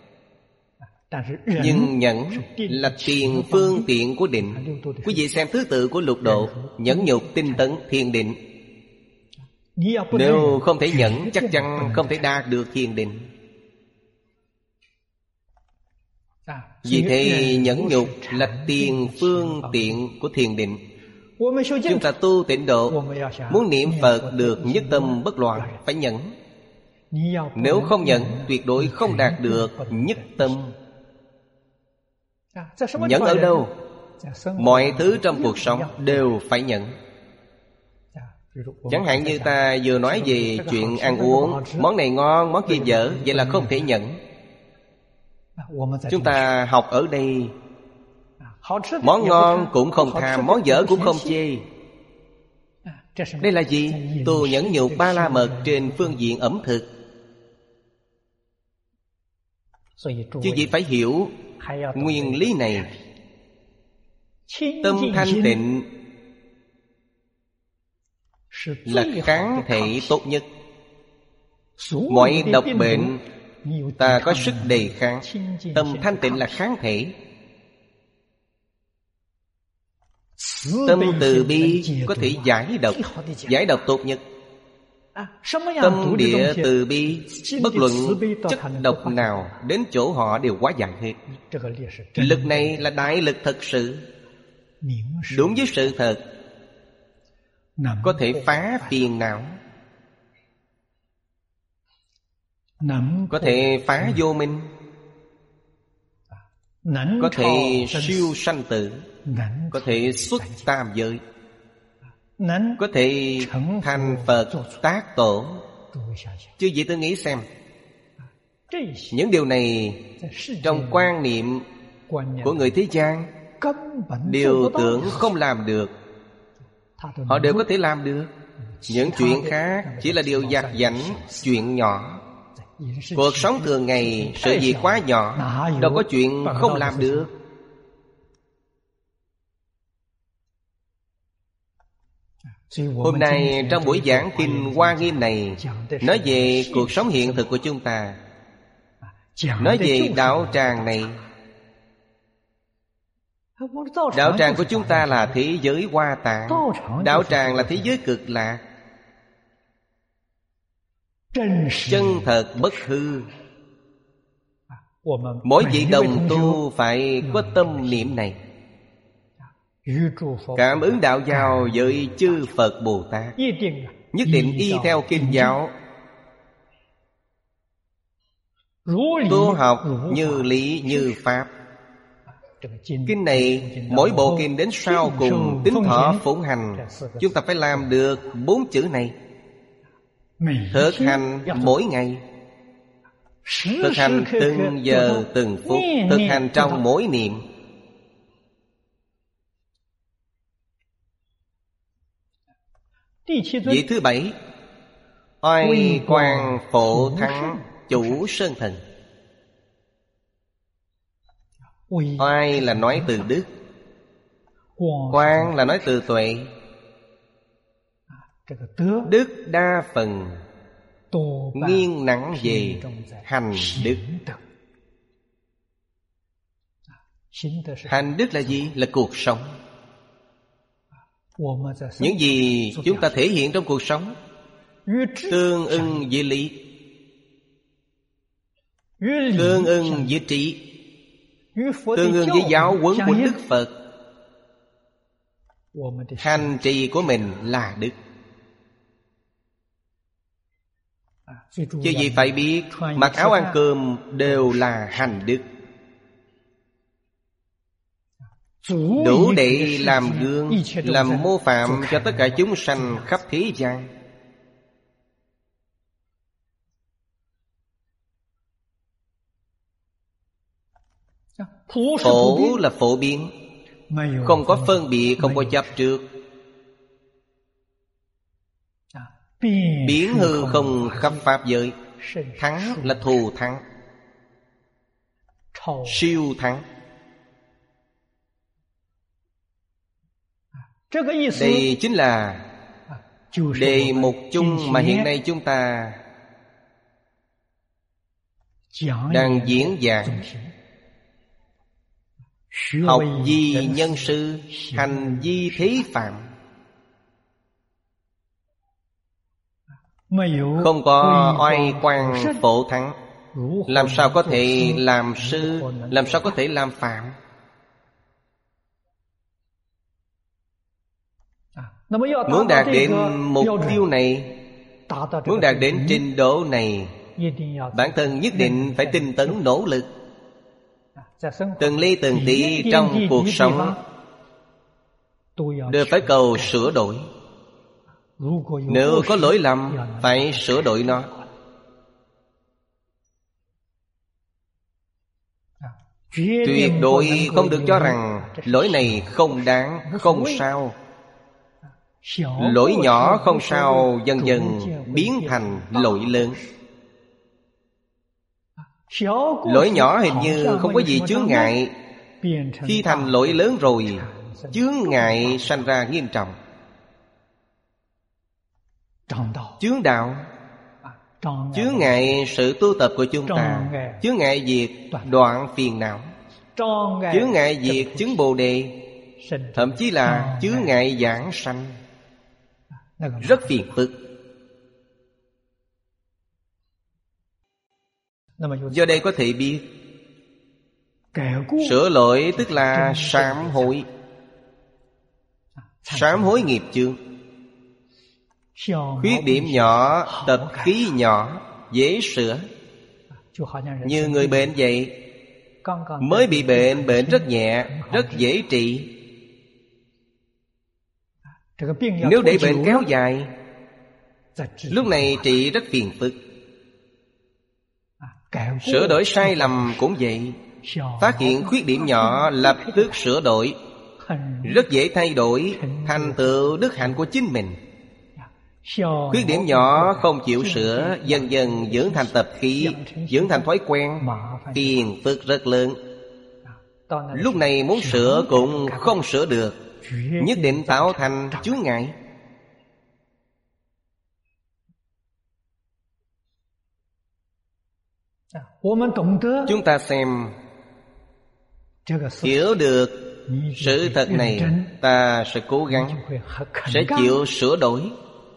S1: Nhưng nhẫn là tiền phương tiện của định. Quý vị xem thứ tự của lục độ: nhẫn nhục, tinh tấn, thiền định. Nếu không thể nhẫn, chắc chắn không thể đạt được thiền định. Vì thế nhẫn nhục là tiền phương tiện của thiền định. Chúng ta tu tịnh độ, muốn niệm Phật được nhất tâm bất loạn, phải nhẫn. Nếu không nhẫn, tuyệt đối không đạt được nhất tâm. Nhẫn ở đâu? Mọi thứ trong cuộc sống đều phải nhẫn. Chẳng hạn như ta vừa nói về chuyện ăn uống, món này ngon, món kia dở, vậy là không thể nhẫn. Chúng ta học ở đây, món ngon cũng không tham, món dở cũng không chê. Đây là gì? Tu nhẫn nhục ba la mật trên phương diện ẩm thực. Chứ gì phải hiểu nguyên lý này. Tâm thanh tịnh là kháng thể tốt nhất. Mọi độc bệnh ta có sức đề kháng. Tâm thanh tịnh là kháng thể. Tâm từ bi có thể giải độc, giải độc tốt nhất. Tâm địa từ bi, bất luận chất độc nào đến chỗ họ đều hóa giải hết. Lực này là đại lực thật sự, đúng với sự thật, có thể phá phiền não, có thể phá vô minh, có thể siêu sanh tử, có thể xuất tam giới, có thể thành Phật tác tổ. Chứ vậy tôi nghĩ xem, những điều này trong quan niệm của người thế gian điều tưởng không làm được. Họ đều có thể làm được. Những chuyện khác chỉ là điều vặt vãnh, chuyện nhỏ. Cuộc sống thường ngày, sự việc quá nhỏ, đâu có chuyện không làm được. Hôm nay trong buổi giảng kinh Hoa Nghiêm này, nói về cuộc sống hiện thực của chúng ta, nói về đạo tràng này. Đạo tràng của chúng ta là thế giới Hoa Tạng, đạo tràng là thế giới Cực Lạc. Chân thật bất hư. Mỗi vị đồng tu phải có tâm niệm này, cảm ứng đạo giao với chư Phật Bồ Tát. Nhất định y theo kinh giáo, tu học như lý như pháp. Kinh này mỗi bộ kinh đến sau cùng tính thọ phụng hành, chúng ta phải làm được bốn chữ này. Thực hành mỗi ngày, thực hành từng giờ từng phút, thực hành trong mỗi niệm. Vị thứ bảy, oai quang phổ thắng chủ sơn thần. Oai là nói từ đức, quang là nói từ tuệ. Đức đa phần nghiêng nặng về hành đức. Hành đức là gì? Là cuộc sống. Những gì chúng ta thể hiện trong cuộc sống tương ưng với lý, tương ưng với trí, tương ưng với giáo huấn của Đức Phật. Hành trì của mình là đức. Chứ gì phải biết, mặc áo ăn cơm đều là hành đức, đủ để làm gương, làm mô phạm cho tất cả chúng sanh khắp thế gian. Phổ là phổ biến, không có phân biệt, không có chấp trước. Biến hư không khắp pháp giới. Thắng là thù thắng, siêu thắng. Đây chính là đề mục chung mà hiện nay chúng ta đang diễn giảng. Học vi nhân sư, hành vi thế phạm. Không có oai quang phổ thắng, làm sao có thể làm sư, làm sao có thể làm phạm? Muốn đạt đến mục tiêu này, muốn đạt đến trình độ này, bản thân nhất định phải tinh tấn nỗ lực. Từng ly từng tí trong cuộc sống đều phải cầu sửa đổi. Nếu có lỗi lầm, phải sửa đổi nó. Tuyệt đối không được cho rằng lỗi này không đáng, không sao. Lỗi nhỏ không sao, dần dần biến thành lỗi lớn. Lỗi nhỏ hình như không có gì chướng ngại, khi thành lỗi lớn rồi, chướng ngại sanh ra nghiêm trọng. Chướng đạo, chướng ngại sự tu tập của chúng ta, chướng ngại việc đoạn phiền não, chướng ngại việc chứng Bồ Đề, thậm chí là chướng ngại giảng sanh, rất phiền phức. Do đây có thể biết, sửa lỗi tức là sám hối. Sám hối nghiệp chướng. Khuyết điểm nhỏ, tập khí nhỏ, dễ sửa. Như người bệnh vậy, mới bị bệnh, bệnh rất nhẹ, rất dễ trị. Nếu để bệnh kéo dài, lúc này trị rất phiền phức. Sửa đổi sai lầm cũng vậy. Phát hiện khuyết điểm nhỏ, lập tức sửa đổi, rất dễ thay đổi thành tựu đức hạnh của chính mình. Khuyết điểm nhỏ không chịu sửa, dần dần dưỡng thành tập khí, dưỡng thành thói quen, phiền phức rất lớn. Lúc này muốn sửa cũng không sửa được, nhất định tạo thành chướng ngại. Chúng ta xem, hiểu được sự thật này, ta sẽ cố gắng, sẽ chịu sửa đổi.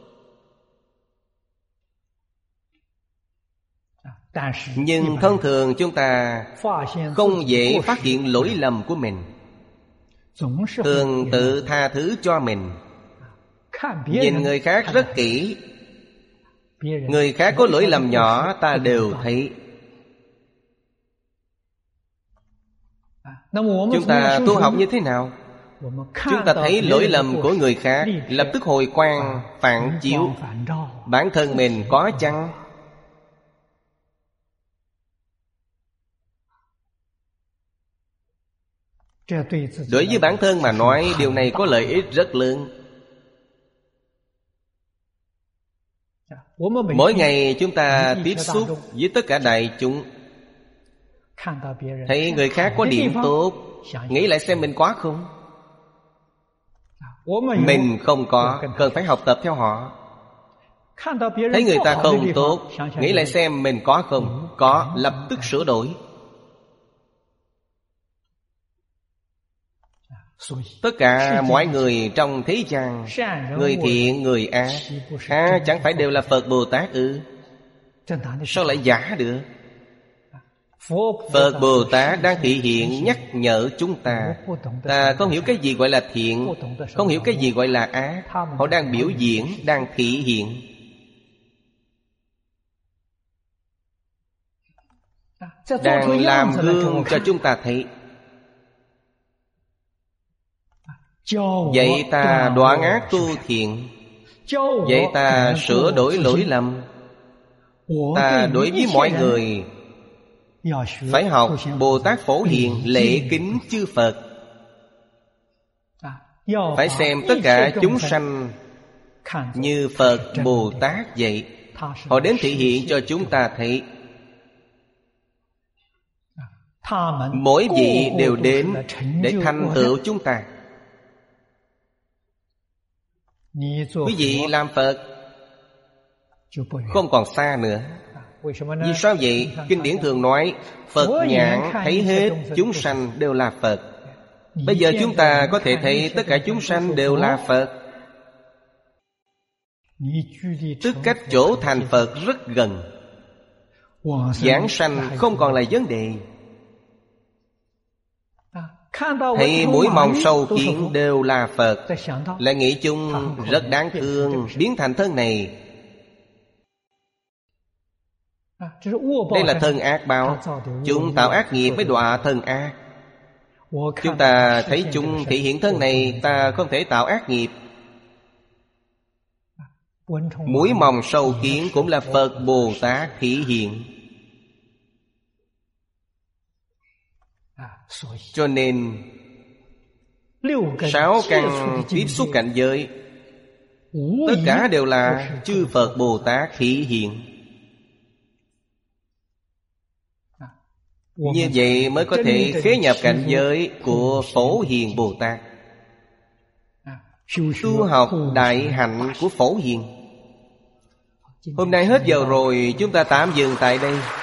S1: Nhưng thông thường chúng ta không dễ phát hiện lỗi lầm của mình, thường tự tha thứ cho mình. Nhìn người khác rất kỹ, người khác có lỗi lầm nhỏ ta đều thấy. Chúng ta tu học như thế nào? Chúng ta thấy lỗi lầm của người khác, lập tức hồi quang phản chiếu. Bản thân mình có chăng? Đối với bản thân mà nói, điều này có lợi ích rất lớn. Mỗi ngày chúng ta tiếp xúc với tất cả đại chúng, thấy người khác có điểm tốt, nghĩ lại xem mình có không? Mình không có, cần phải học tập theo họ. Thấy người ta không tốt, nghĩ lại xem mình có không? Có, lập tức sửa đổi. Tất cả mọi người trong thế gian, người thiện, người ác, à, chẳng phải đều là Phật Bồ Tát ư? Sao lại giả được? Phật Bồ Tát đang thị hiện nhắc nhở chúng ta. Ta không hiểu cái gì gọi là thiện, không hiểu cái gì gọi là ác. Họ đang biểu diễn, đang thị hiện. đang làm gương cho chúng ta thấy, dạy ta đoạn ác tu thiện, dạy ta sửa đổi lỗi lầm. Ta đối với mọi người phải học Bồ Tát Phổ Hiền lễ kính chư Phật. Phải xem tất cả chúng sanh như Phật Bồ Tát vậy. Họ đến thể hiện cho chúng ta thấy. Mỗi vị đều đến để thành tựu chúng ta. Quý vị làm Phật không còn xa nữa. Vì sao vậy? Kinh điển thường nói Phật nhãn thấy hết chúng sanh đều là Phật. Bây giờ chúng ta có thể thấy tất cả chúng sanh đều là Phật. Tức cách chỗ thành Phật rất gần. Giảng sanh không còn là vấn đề. Thấy mũi mòng sâu kiến đều là Phật, lại nghĩ chung rất đáng thương, biến thành thân này. Đây là thân ác báo. Chúng tạo ác nghiệp mới đọa thân ác. Chúng ta thấy chúng thể hiện thân này, ta không thể tạo ác nghiệp. Mũi mòng sâu kiến cũng là Phật Bồ Tát thị hiện. Cho nên sáu căn tiếp xúc cảnh giới, tất cả đều là chư Phật Bồ Tát thị hiện. Như vậy mới có thể khế nhập cảnh giới của Phổ Hiền Bồ Tát, tu học đại hạnh của Phổ Hiền. Hôm nay hết giờ rồi, chúng ta tạm dừng tại đây.